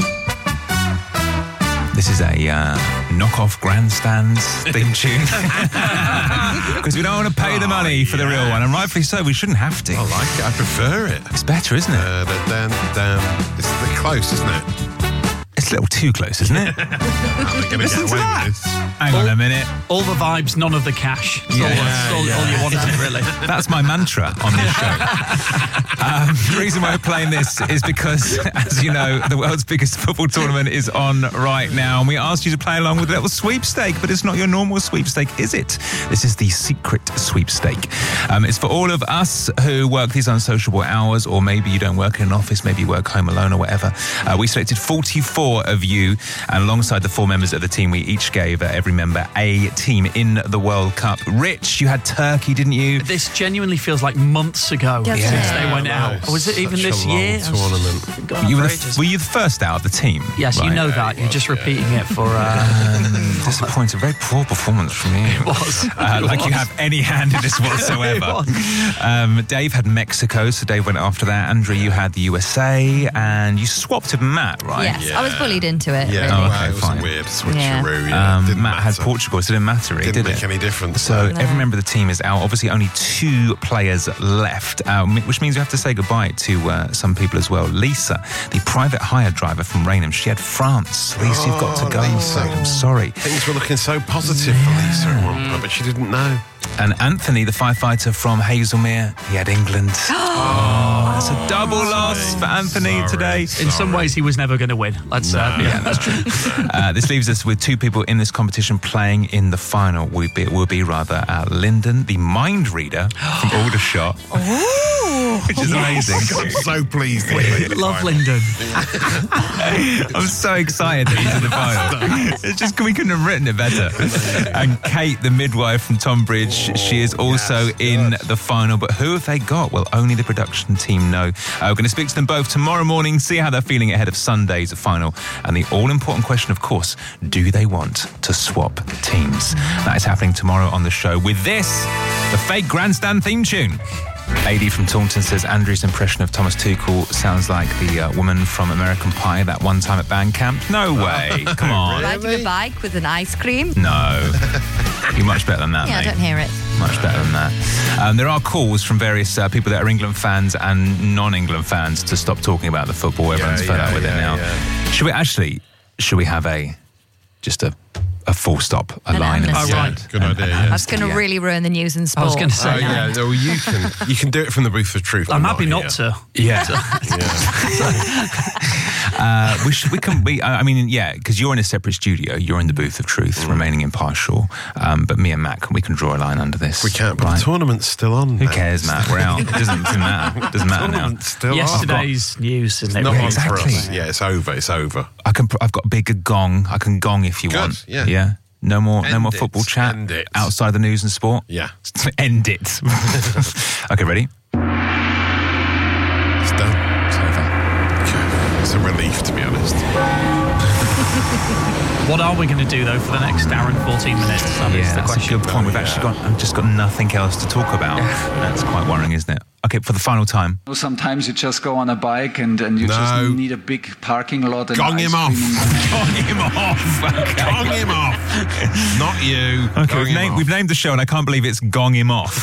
Speaker 1: This is a uh, knockoff grandstands theme tune. Because we don't want to pay the money for the real one. And rightfully so, we shouldn't have to.
Speaker 2: I like it. I prefer it.
Speaker 1: It's better, isn't it?
Speaker 2: Uh, da- dun, dun. It's a bit close, isn't it?
Speaker 1: It's a little too close, isn't it?
Speaker 2: Are we going to
Speaker 1: Listen
Speaker 2: get
Speaker 1: to
Speaker 2: away
Speaker 1: that.
Speaker 2: with this?
Speaker 1: Hang on a minute.
Speaker 3: All the vibes, none of the cash. That's all,
Speaker 1: Yeah,
Speaker 3: that's all,
Speaker 2: yeah.
Speaker 3: all you wanted, really.
Speaker 1: That's my mantra on this show. um, the reason why we're playing this is because, as you know, the world's biggest football tournament is on right now. And we asked you to play along with a little sweepstake, but it's not your normal sweepstake, is it? This is the secret sweepstake. Um, it's for all of us who work these unsociable hours, or maybe you don't work in an office, maybe you work home alone or whatever. Uh, we selected forty-four of you, and alongside the four members of the team, we each gave uh, every member a team in the World Cup. Rich, you had Turkey, didn't you?
Speaker 3: This genuinely feels like months ago
Speaker 4: Doesn't
Speaker 3: since
Speaker 4: it?
Speaker 3: they went
Speaker 2: Yeah,
Speaker 3: out. Or was it even
Speaker 2: such a
Speaker 3: this
Speaker 2: long
Speaker 3: year?
Speaker 2: tournament.
Speaker 3: God,
Speaker 1: You were,
Speaker 3: for
Speaker 1: the,
Speaker 3: ages.
Speaker 1: were you the first out of the team?
Speaker 3: Yes, you
Speaker 1: Right.
Speaker 3: know that. You're just repeating it for... Uh,
Speaker 1: Um, disappointing. Very poor performance from you.
Speaker 3: It was.
Speaker 1: Uh,
Speaker 3: It
Speaker 1: like you
Speaker 3: was.
Speaker 1: have any hand in this whatsoever.
Speaker 3: It was.
Speaker 1: Um, Dave had Mexico, so Dave went after that. Andrew, you had the U S A, and you swapped with Matt, right?
Speaker 4: Yes, I was bullied into it.
Speaker 2: Yeah,
Speaker 4: really.
Speaker 1: Oh,
Speaker 2: well,
Speaker 1: okay,
Speaker 2: it was
Speaker 1: fine.
Speaker 2: a weird switcheroo.
Speaker 4: Yeah.
Speaker 2: Yeah.
Speaker 1: Um,
Speaker 2: Didn't
Speaker 1: Matt had
Speaker 2: matter.
Speaker 1: Portugal, so it didn't matter, really,
Speaker 2: Didn't
Speaker 1: did
Speaker 2: make
Speaker 1: it?
Speaker 2: any difference.
Speaker 1: So
Speaker 4: No.
Speaker 1: every member of the team is out. Obviously, only two players left, uh, which means we have to say goodbye to uh, some people as well. Lisa, the private hire driver from Raynham, she had France. Lisa, you've got to
Speaker 2: Oh,
Speaker 1: go.
Speaker 2: Lisa.
Speaker 1: I'm sorry.
Speaker 2: Things were looking so positive for Lisa at one point, but she didn't know.
Speaker 1: And Anthony, the firefighter from Hazelmere, he had England. Oh, that's a double loss for Anthony
Speaker 2: Sorry.
Speaker 1: today.
Speaker 3: In some ways, he was never going to win. Let's uh,
Speaker 2: No.
Speaker 3: yeah, that's true.
Speaker 1: Uh, this leaves us with two people in this competition playing in the final. Will be, will be rather uh, Lyndon, the mind reader from Aldershot, which is amazing.
Speaker 2: I'm so pleased. that you made the
Speaker 3: Love
Speaker 2: final.
Speaker 3: Lyndon.
Speaker 1: I'm so excited that he's in the final. It's just we couldn't have written it better. And Kate, the midwife from Tonbridge, she is also
Speaker 2: yes,
Speaker 1: in
Speaker 2: good.
Speaker 1: the final. But who have they got? Well, only the production team know. Uh, we're going to speak to them both tomorrow morning, see how they're feeling ahead of Sunday's final. And the all-important question, of course, do they want to swap teams? That is happening tomorrow on the show with this, the fake grandstand theme tune. A D from Taunton says Andrew's impression of Thomas Tuchel sounds like the uh, woman from American Pie that one time at band camp. No way. Come on.
Speaker 4: Riding a bike with an ice cream.
Speaker 1: No. You're much better than that,
Speaker 4: Yeah, I
Speaker 1: mate.
Speaker 4: don't hear it.
Speaker 1: Much better than that. Um, there are calls from various uh, people that are England fans and non-England fans to stop talking about the football. Everyone's fed
Speaker 2: yeah,
Speaker 1: up with it
Speaker 2: yeah,
Speaker 1: now.
Speaker 2: yeah.
Speaker 1: Should we actually, should we have a, just a, a full stop, a
Speaker 4: An
Speaker 1: line
Speaker 4: amnesty.
Speaker 1: instead?
Speaker 3: Oh, right.
Speaker 2: Good idea,
Speaker 1: An
Speaker 2: yeah.
Speaker 1: amnesty,
Speaker 4: That's going to
Speaker 1: yeah.
Speaker 4: really ruin the news and sport.
Speaker 3: I was going to say.
Speaker 2: Oh, yeah, no, you can you can do it from the booth of truth.
Speaker 3: I'm
Speaker 2: but
Speaker 3: happy
Speaker 2: not
Speaker 3: not
Speaker 2: here.
Speaker 3: to.
Speaker 1: Yeah. Uh, we should, we can be, I mean, yeah, because you're in a separate studio, you're in the booth of truth,
Speaker 2: Mm.
Speaker 1: remaining impartial. Um, but me and Matt, we can draw a line under this.
Speaker 2: We can't, but
Speaker 1: right?
Speaker 2: the tournament's still on.
Speaker 1: Who
Speaker 2: now.
Speaker 1: cares, Matt? We're out. It doesn't, doesn't matter. It doesn't matter now.
Speaker 2: Tournament's still on.
Speaker 3: Yesterday's news, isn't it?
Speaker 2: Not
Speaker 3: really?
Speaker 2: on for
Speaker 1: Exactly.
Speaker 2: us. Yeah, it's over. It's over.
Speaker 1: I can. I've got a big gong. I can gong if you
Speaker 2: Good,
Speaker 1: want.
Speaker 2: yeah.
Speaker 1: Yeah. No more. no
Speaker 2: End
Speaker 1: more
Speaker 2: it,
Speaker 1: football chat.
Speaker 2: end it.
Speaker 1: Outside the news and sport.
Speaker 2: Yeah.
Speaker 1: End it. Okay, ready?
Speaker 2: It's done.
Speaker 1: It's over.
Speaker 2: It's a relief, to be honest.
Speaker 3: What are we going to do, though, for the next hour and fourteen minutes? That is
Speaker 1: Yeah,
Speaker 3: the
Speaker 1: that's
Speaker 3: question.
Speaker 1: a good point. We've actually got I've just got nothing else to talk about. That's quite worrying, isn't it? Okay, for the final time.
Speaker 10: Sometimes you just go on a bike and, and you
Speaker 2: No.
Speaker 10: just need a big parking lot. And
Speaker 2: Gong
Speaker 10: ice
Speaker 2: him off.
Speaker 10: cream and-
Speaker 1: Gong him off. Okay.
Speaker 2: Gong him off. Not you.
Speaker 1: Okay,
Speaker 2: Gong
Speaker 1: we've
Speaker 2: him
Speaker 1: named,
Speaker 2: off.
Speaker 1: we've named the show, and I can't believe it's Gong Him Off.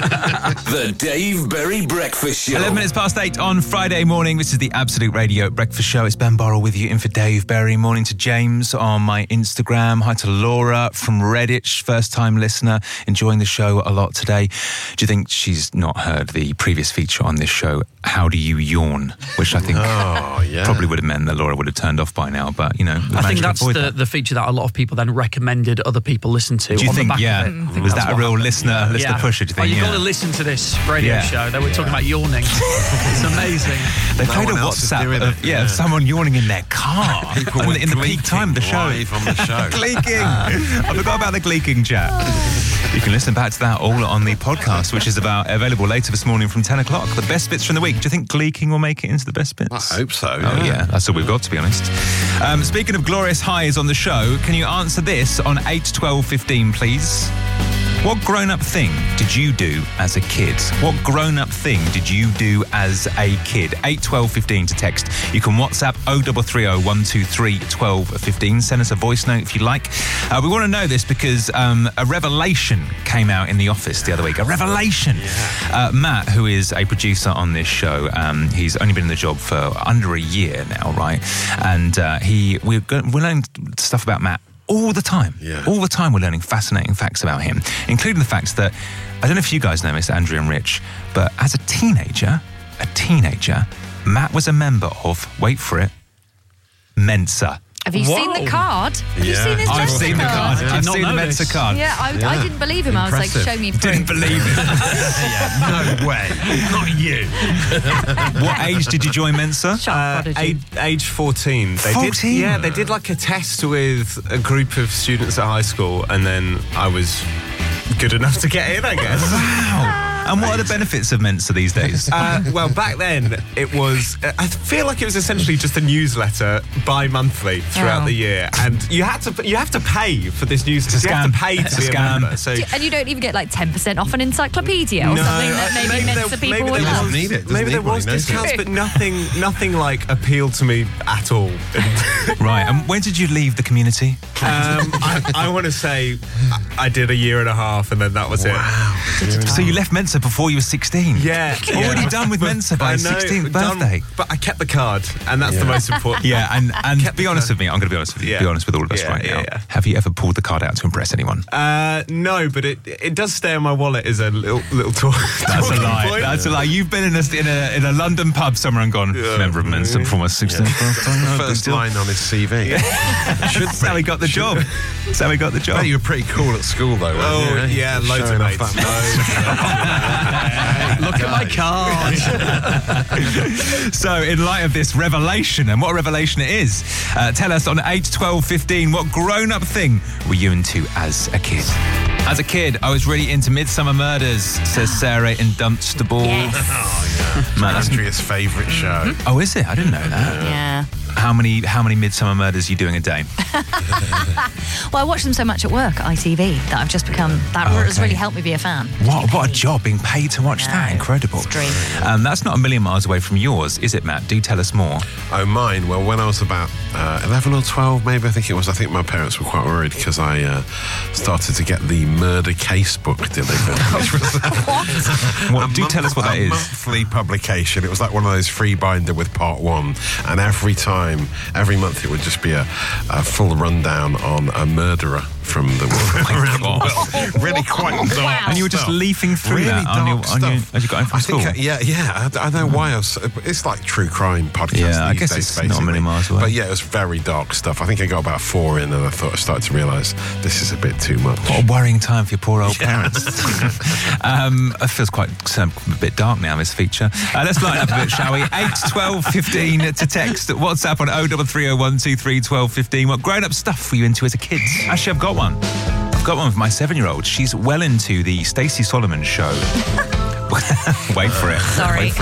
Speaker 6: The Dave Berry Breakfast Show.
Speaker 1: eleven minutes past eight on Friday morning. This is the Absolute Radio Breakfast Show. It's Ben Borrell with you in for Dave Berry. Morning to James on my Instagram. Hi to Laura from Redditch, first-time listener, enjoying the show a lot today. Do you think she's not heard the previous feature on this show, How Do You Yawn? Which I think
Speaker 2: Oh, yeah.
Speaker 1: probably would have meant that Laura would have turned off by now, but, you know, we
Speaker 3: I
Speaker 1: managed
Speaker 3: think
Speaker 1: to
Speaker 3: that's
Speaker 1: avoid
Speaker 3: the,
Speaker 1: that.
Speaker 3: the feature that a lot of people then recommended other people listen to.
Speaker 1: Do you
Speaker 3: on
Speaker 1: think,
Speaker 3: the back
Speaker 1: yeah,
Speaker 3: of it. I think
Speaker 1: was
Speaker 3: that's
Speaker 1: that a
Speaker 3: what
Speaker 1: real
Speaker 3: happened.
Speaker 1: listener, listener
Speaker 3: Yeah.
Speaker 1: pusher, do you
Speaker 3: Oh,
Speaker 1: think?
Speaker 3: you've
Speaker 1: Yeah.
Speaker 3: got to listen to this radio
Speaker 1: Yeah.
Speaker 3: show. They were talking about yawning. It's amazing.
Speaker 1: They
Speaker 2: No
Speaker 1: played a
Speaker 2: one else is
Speaker 1: WhatsApp
Speaker 2: doing
Speaker 1: of,
Speaker 2: it,
Speaker 1: yeah,
Speaker 2: yeah.
Speaker 1: of someone yawning in their car
Speaker 2: People
Speaker 1: in,
Speaker 2: were
Speaker 1: the- in the peak
Speaker 2: gleeking
Speaker 1: time of the show.
Speaker 2: live on the show.
Speaker 1: Gleeking. I forgot about the gleeking chat. You can listen back to that all on the podcast, which is about available later this morning from ten o'clock. The best bits from the week. Do you think gleeking will make it into the best bits?
Speaker 2: I hope so.
Speaker 1: Oh, yeah.
Speaker 2: yeah.
Speaker 1: That's all we've got, to be honest. Um, speaking of glorious highs on the show, can you answer this on eight, twelve, fifteen, please? What grown-up thing did you do as a kid? What grown-up thing did you do as a kid? eight, twelve, fifteen to text. You can WhatsApp oh three three oh, one two three, twelve, fifteen. Send us a voice note if you like. Uh, we want to know this because um, a revelation came out in the office the other week. A revelation. Uh, Matt, who is a producer on this show, um, he's only been in the job for under a year now, right? And uh, he we're, go- we're learning stuff about Matt all the time.
Speaker 2: Yeah.
Speaker 1: All the time we're learning fascinating facts about him, including the facts that, I don't know if you guys know this, Andrea and Rich, but as a teenager, a teenager, Matt was a member of, wait for it, Mensa.
Speaker 4: Have you seen the card? Have you
Speaker 2: Yeah.
Speaker 4: seen his
Speaker 1: I've
Speaker 4: Mensa
Speaker 1: seen the card.
Speaker 3: Did
Speaker 1: I've
Speaker 3: not
Speaker 1: seen the
Speaker 3: know
Speaker 1: Mensa
Speaker 3: this.
Speaker 1: card.
Speaker 4: Yeah, I, I didn't believe him. I was
Speaker 2: Impressive.
Speaker 4: like, show me proof.
Speaker 1: Didn't believe it.
Speaker 2: Yeah, no way. Not you.
Speaker 1: What age did you join Mensa?
Speaker 4: Sharp
Speaker 5: Uh,
Speaker 4: prodigy.
Speaker 5: age, age fourteen. They
Speaker 1: fourteen?
Speaker 5: Did, yeah, they did like a test with a group of students at high school, and then I was good enough to get in, I guess.
Speaker 1: Wow. And what are the benefits of Mensa these days?
Speaker 5: Uh, well, back then it was. I feel like it was essentially just a newsletter bi-monthly throughout
Speaker 4: Oh.
Speaker 5: the year, and you had to you have to pay for this newsletter.
Speaker 1: It's a
Speaker 5: You have to
Speaker 1: scam.
Speaker 5: pay to
Speaker 1: It's a
Speaker 5: be a
Speaker 1: scam.
Speaker 5: member. So
Speaker 4: Do- and you don't even get like ten percent off an encyclopedia or
Speaker 5: No,
Speaker 4: something that maybe,
Speaker 5: maybe
Speaker 4: Mensa
Speaker 5: there-
Speaker 4: people
Speaker 5: maybe
Speaker 4: would
Speaker 5: there
Speaker 4: love.
Speaker 5: was,
Speaker 2: Need it, doesn't
Speaker 5: maybe
Speaker 2: need
Speaker 5: there
Speaker 2: one,
Speaker 5: was
Speaker 2: he knows
Speaker 5: discounts,
Speaker 4: it.
Speaker 5: but nothing nothing like appealed to me at all.
Speaker 1: Right. And when did you leave the community?
Speaker 5: Um, I, I want to say I- I did a year and a half, and then that was it.
Speaker 1: So you left Mensa before you were sixteen?
Speaker 5: Yeah,
Speaker 1: Already
Speaker 5: yeah.
Speaker 1: done with Mensa by
Speaker 5: I
Speaker 1: your
Speaker 5: know,
Speaker 1: sixteenth
Speaker 5: done,
Speaker 1: birthday.
Speaker 5: but I kept the card, and that's the most important.
Speaker 1: Yeah, and, and
Speaker 5: Kept
Speaker 1: be
Speaker 5: the
Speaker 1: honest
Speaker 5: card.
Speaker 1: with me. I'm going to be honest with you.
Speaker 5: Yeah.
Speaker 1: Be honest with all of us
Speaker 5: Yeah,
Speaker 1: right
Speaker 5: yeah,
Speaker 1: now.
Speaker 5: yeah.
Speaker 1: Have you ever pulled the card out to impress anyone?
Speaker 5: Uh, no, but it it does stay on my wallet as a little little toy.
Speaker 1: That's a lie. That's a lie. You've been in a, in a in a London pub somewhere and gone, member of Mensa before my sixteenth birthday. No,
Speaker 2: First
Speaker 1: good deal.
Speaker 2: line on his C V.
Speaker 1: That's how he got the job. That's how he got the
Speaker 2: I
Speaker 1: job.
Speaker 2: bet you were pretty cool at school, though. weren't
Speaker 5: Oh
Speaker 2: you?
Speaker 5: yeah, loads of
Speaker 2: Showing off
Speaker 5: mates.
Speaker 2: that
Speaker 3: Look at my card.
Speaker 1: So, in light of this revelation, and what a revelation it is, uh, tell us on eight, twelve, fifteen, what grown-up thing were you into as a kid? As a kid, I was really into Midsummer Murders, says Sarah in Dunstable.
Speaker 4: Yes.
Speaker 1: Man, that's-
Speaker 2: Andrea's favourite show.
Speaker 1: oh, is it? I didn't know that.
Speaker 4: Yeah.
Speaker 1: How many how many Midsummer Murders are you doing a day?
Speaker 4: Well, I watch them so much at work at I T V that I've just become. That
Speaker 1: Oh,
Speaker 4: has
Speaker 1: okay.
Speaker 4: really helped me be a fan.
Speaker 1: What what a job being paid to watch that. Incredible.
Speaker 4: dream.
Speaker 1: Um, that's not a million miles away from yours, is it, Matt? Do tell us more.
Speaker 2: Oh, mine. Well, when I was about uh, eleven or twelve, maybe I think it was, I think my parents were quite worried because I uh, started to get the murder case book delivered. Which was
Speaker 1: What,
Speaker 2: a
Speaker 1: do
Speaker 2: month-
Speaker 1: tell us what that
Speaker 2: a
Speaker 1: is.
Speaker 2: monthly publication. It was like one of those free binder with part one. And every time, every month, it would just be a, a full rundown on a murderer from the world. around the world. Really quite dark.
Speaker 1: And you were just
Speaker 2: stuff.
Speaker 1: leafing through
Speaker 2: really
Speaker 1: that on your,
Speaker 2: dark
Speaker 1: on your,
Speaker 2: stuff.
Speaker 1: as you got home from
Speaker 2: I
Speaker 1: school.
Speaker 2: think, uh, yeah, yeah. I, I don't know why I was. It's like true crime podcast.
Speaker 1: Yeah, I
Speaker 2: these
Speaker 1: guess
Speaker 2: days,
Speaker 1: it's not a million
Speaker 2: basically.
Speaker 1: miles away.
Speaker 2: But yeah, it was very dark stuff. I think I got about four in, and I thought I started to realise this is a bit too much.
Speaker 1: What a worrying time for your poor old parents. um, it feels quite um, a bit dark now, this feature. Uh, let's lighten up a bit, shall we? eight, twelve, fifteen to text. WhatsApp on oh three three oh, one two three, twelve fifteen. What grown-up stuff were you into as a kid? Actually, I've got one. I've got one for my seven-year-old. She's well into the Stacey Solomon show. Wait for it.
Speaker 4: Sorry.
Speaker 1: Wait for it.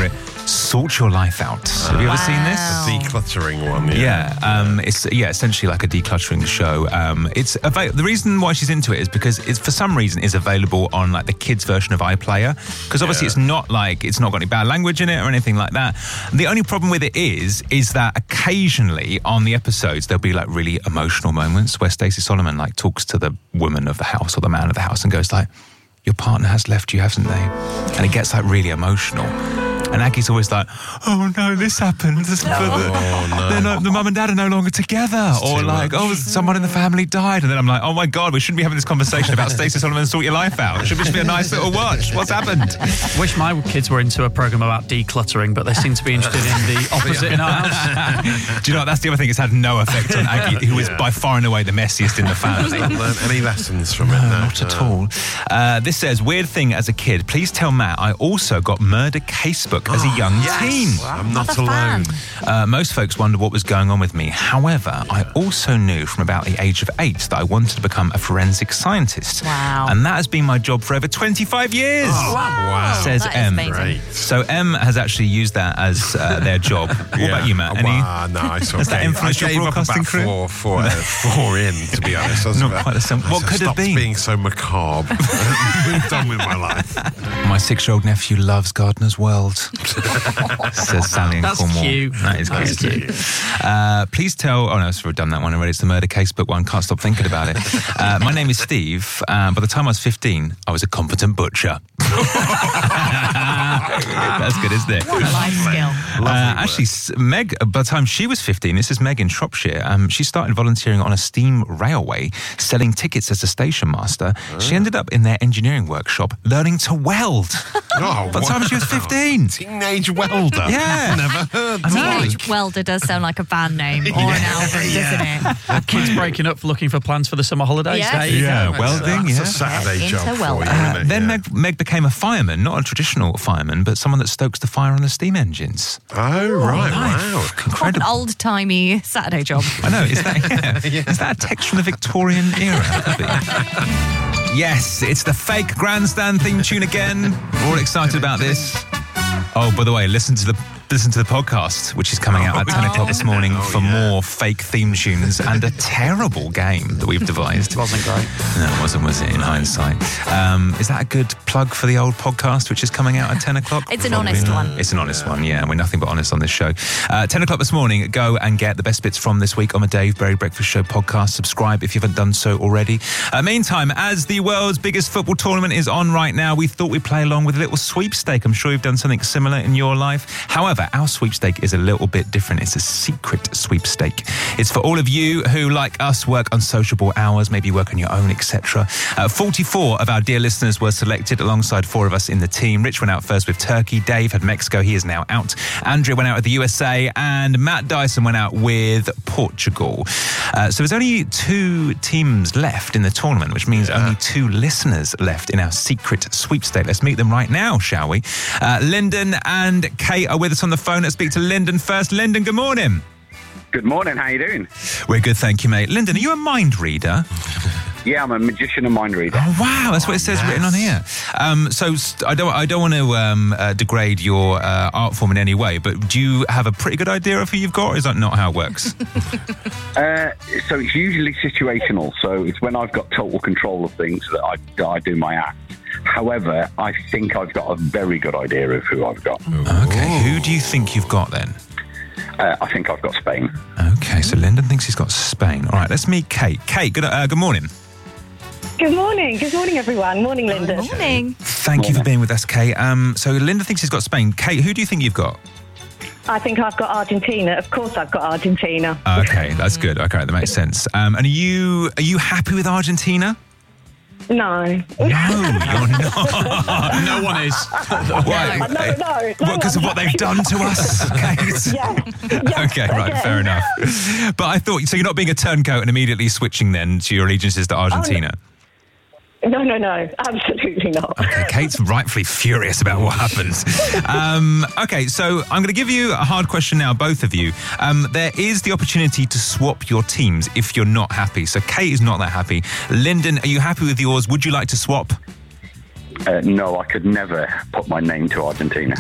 Speaker 1: Sort Your Life Out. Have you ever seen this?
Speaker 2: A decluttering one, yeah.
Speaker 1: Yeah, um, it's yeah, essentially like a decluttering show. Um, it's ava- the reason why she's into it is because it's for some reason is available on like the kids version of iPlayer. Because obviously
Speaker 2: Yeah.
Speaker 1: it's not like it's not got any bad language in it or anything like that. The only problem with it is is that occasionally on the episodes there'll be like really emotional moments where Stacey Solomon like talks to the woman of the house or the man of the house and goes like, "Your partner has left you, hasn't they?" And it gets like really emotional. And Aggie's always like, "Oh no, this happened. This,
Speaker 2: Oh,
Speaker 1: the,
Speaker 2: no.
Speaker 1: they're no, the mum and dad are no longer together." Or
Speaker 2: too
Speaker 1: like,
Speaker 2: much.
Speaker 1: "Oh, someone in the family died." And then I'm like, "Oh my God, we shouldn't be having this conversation about Stacey Solomon Sort Your Life Out. It should just be a nice little watch. What's happened?"
Speaker 3: Wish my kids were into a program about decluttering, but they seem to be interested in the opposite in our house.
Speaker 1: Do you know what? That's the other thing. It's had no effect on Aggie, who is by far and away the messiest in the family.
Speaker 2: Not learned any lessons from it?
Speaker 1: No,
Speaker 2: No,
Speaker 1: not at all. Uh, this says, weird thing as a kid. Please tell Matt I also got Murder Casebook as a young teen.
Speaker 2: I'm not alone.
Speaker 1: Uh, most folks wonder what was going on with me. However, I also knew from about the age of eight that I wanted to become a forensic scientist.
Speaker 4: Wow.
Speaker 1: And that has been my job for over twenty-five years.
Speaker 2: Oh, wow.
Speaker 1: Says
Speaker 4: That is
Speaker 1: M.
Speaker 4: amazing.
Speaker 2: Great.
Speaker 1: So M has actually used that as uh, their job. What
Speaker 2: Yeah.
Speaker 1: about you, Matt? Any?
Speaker 2: Wow, no, I sort
Speaker 1: Has
Speaker 2: of
Speaker 1: that
Speaker 2: gave-
Speaker 1: influenced
Speaker 2: I
Speaker 1: your
Speaker 2: gave up
Speaker 1: broadcasting
Speaker 2: about
Speaker 1: career?
Speaker 2: Four, four, uh, four in, to be honest. I was
Speaker 1: Not
Speaker 2: about-
Speaker 1: quite the same.
Speaker 2: I
Speaker 1: What could it
Speaker 2: stopped
Speaker 1: be?
Speaker 2: being so macabre. Moved on with my life.
Speaker 1: My six-year-old nephew loves Gardener's World. Says Sally in
Speaker 3: That's
Speaker 1: Cornwall.
Speaker 3: cute.
Speaker 1: That is
Speaker 3: That's
Speaker 1: cute. Uh, please tell. Oh no, I've done that one already. It's the Murder Casebook one. Can't stop thinking about it. Uh, my name is Steve. Uh, by the time I was fifteen, I was a competent butcher. That's good, isn't it?
Speaker 4: What a life skill.
Speaker 1: Uh, actually, s- Meg, by the time she was fifteen, this is Meg in Shropshire, um, she started volunteering on a steam railway, selling tickets as a station master. She ended up in their engineering workshop learning to weld.
Speaker 2: Oh,
Speaker 1: By the time
Speaker 2: wow.
Speaker 1: she was fifteen.
Speaker 2: Teenage welder.
Speaker 1: Yeah.
Speaker 2: Never heard
Speaker 1: I know.
Speaker 4: Teenage Welder does sound like a band name or an album, doesn't it?
Speaker 3: Kids breaking up looking for plans for the summer holidays.
Speaker 4: Yes.
Speaker 3: There you
Speaker 1: Yeah,
Speaker 3: go.
Speaker 1: welding,
Speaker 2: That's
Speaker 1: yeah.
Speaker 2: a Saturday
Speaker 4: Yes,
Speaker 2: job
Speaker 4: into
Speaker 2: for
Speaker 4: welder.
Speaker 2: you,
Speaker 1: Uh,
Speaker 2: isn't it?
Speaker 1: then
Speaker 2: Yeah.
Speaker 1: Meg, Meg became a fireman, not a traditional fireman, but someone that stokes the fire on the steam engines.
Speaker 2: Oh, right, wow.
Speaker 4: What an
Speaker 1: Incredible.
Speaker 4: old timey Saturday job.
Speaker 1: I know. Is that yeah. Is that a text from the Victorian era? Yes, it's the fake grandstand theme tune again. We're all excited about this. Oh, by the way, listen to the listen to the podcast, which is coming out at ten o'clock this morning
Speaker 2: Oh,
Speaker 1: for
Speaker 2: yeah.
Speaker 1: more fake theme tunes and a terrible game that we've devised.
Speaker 3: It wasn't great.
Speaker 1: No, it wasn't, was it, in hindsight? Um, is that a good plug for the old podcast, which is coming out at ten o'clock?
Speaker 4: It's an
Speaker 1: Probably
Speaker 4: honest
Speaker 1: not.
Speaker 4: one.
Speaker 1: It's an honest one, yeah. We're nothing but honest on this show. Uh, ten o'clock this morning, go and get the best bits from this week on the Dave Berry Breakfast Show podcast. Subscribe if you haven't done so already. Uh, meantime, as the world's biggest football tournament is on right now, we thought we'd play along with a little sweepstake. I'm sure you've done something similar in your life. However, our sweepstake is a little bit different. It's a secret sweepstake. It's for all of you who, like us, work unsociable hours, maybe work on your own, et cetera. Uh, forty-four of our dear listeners were selected alongside four of us in the team. Rich went out first with Turkey. Dave had Mexico. He is now out. Andrea went out with the U S A. And Matt Dyson went out with Portugal. Uh, so there's only two teams left in the tournament, which means only two listeners left in our secret sweepstake. Let's meet them right now, shall we? Uh, Lyndon and Kate are with us on the phone. Let's speak to Lyndon first. Lyndon, good morning.
Speaker 19: Good morning. How you doing?
Speaker 1: We're good, thank you, mate. Lyndon, are you a mind reader?
Speaker 19: Yeah, I'm a magician and mind reader.
Speaker 1: Oh wow, that's what it says written on here. Um, so st- I don't, I don't want to um, uh, degrade your uh, art form in any way, but do you have a pretty good idea of who you've got, or is that not how it works?
Speaker 19: Uh, so it's usually situational. So it's when I've got total control of things that I, that I do my act. However, I think I've got a very good idea of who I've got.
Speaker 1: Okay, who do you think you've got then?
Speaker 19: Uh, I think I've got Spain.
Speaker 1: Okay, so Lyndon thinks he's got Spain. All right, let's meet Kate. Kate, good, uh, good morning.
Speaker 21: Good morning. Good morning, everyone. Morning, Linda.
Speaker 4: Good morning.
Speaker 1: Thank you for being with us, Kate. Um, so Lyndon thinks he's got Spain. Kate, who do you think you've got?
Speaker 21: I think I've got Argentina. Of course, I've got Argentina.
Speaker 1: Okay, that's good. Okay, that makes sense. Um, and are you are you happy with Argentina?
Speaker 21: No.
Speaker 1: No, you're not.
Speaker 3: No one is.
Speaker 1: Why?
Speaker 21: No, no, no.
Speaker 1: Because of what they've done to us, Kate?
Speaker 21: Yeah.
Speaker 1: Okay, right, fair enough. But I thought, so you're not being a turncoat and immediately switching then to your allegiances to Argentina?
Speaker 21: No, no, no. Absolutely not.
Speaker 1: Okay, Kate's rightfully furious about what happened. Um, okay, so I'm going to give you a hard question now, both of you. Um, there is the opportunity to swap your teams if you're not happy. So Kate is not that happy. Lyndon, are you happy with yours? Would you like to swap?
Speaker 19: Uh, no, I could never put my name to Argentina.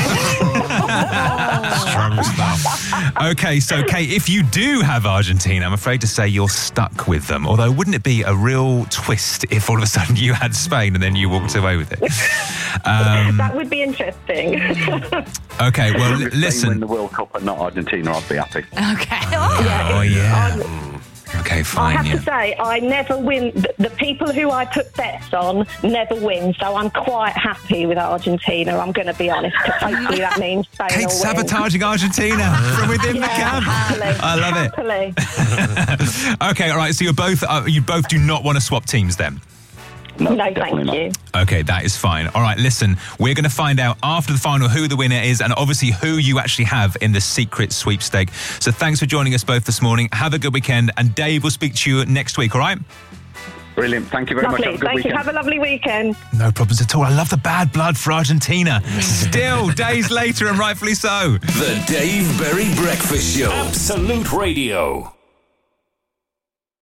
Speaker 2: Strong stuff.
Speaker 1: Okay, so Kate, if you do have Argentina, I'm afraid to say you're stuck with them. Although, wouldn't it be a real twist if all of a sudden you had Spain and then you walked away with it? Um,
Speaker 21: That would be interesting.
Speaker 1: okay, well,
Speaker 19: If
Speaker 1: l- listen.
Speaker 19: Spain win the World Cup and not Argentina, I'd be happy.
Speaker 4: Okay.
Speaker 1: Oh, yeah. Okay,
Speaker 21: I
Speaker 1: fine,
Speaker 21: have
Speaker 1: yeah.
Speaker 21: to say, I never win. The, the people who I put bets on never win, so I'm quite happy with Argentina. I'm going to be honest, because hopefully that means Spain
Speaker 1: Kate
Speaker 21: will win.
Speaker 1: sabotaging Argentina from within the
Speaker 21: Yeah,
Speaker 1: camp.
Speaker 21: happily,
Speaker 1: I love
Speaker 21: happily.
Speaker 1: it. Okay, all right. So you're both uh, you both do not want to swap teams then.
Speaker 21: No, thank you.
Speaker 1: Okay, that is fine. All right, listen, we're going to find out after the final who the winner is and obviously who you actually have in the secret sweepstake. So thanks for joining us both this morning. Have a good weekend, and Dave will speak to you next week, all right?
Speaker 19: Brilliant. Thank you very
Speaker 21: Lovely.
Speaker 19: much. Have a good
Speaker 21: Thank
Speaker 19: weekend.
Speaker 21: you. Have a lovely weekend.
Speaker 1: No problems at all. I love the bad blood for Argentina. Still, days later, and rightfully so.
Speaker 6: The Dave Berry Breakfast Show. Absolute Radio.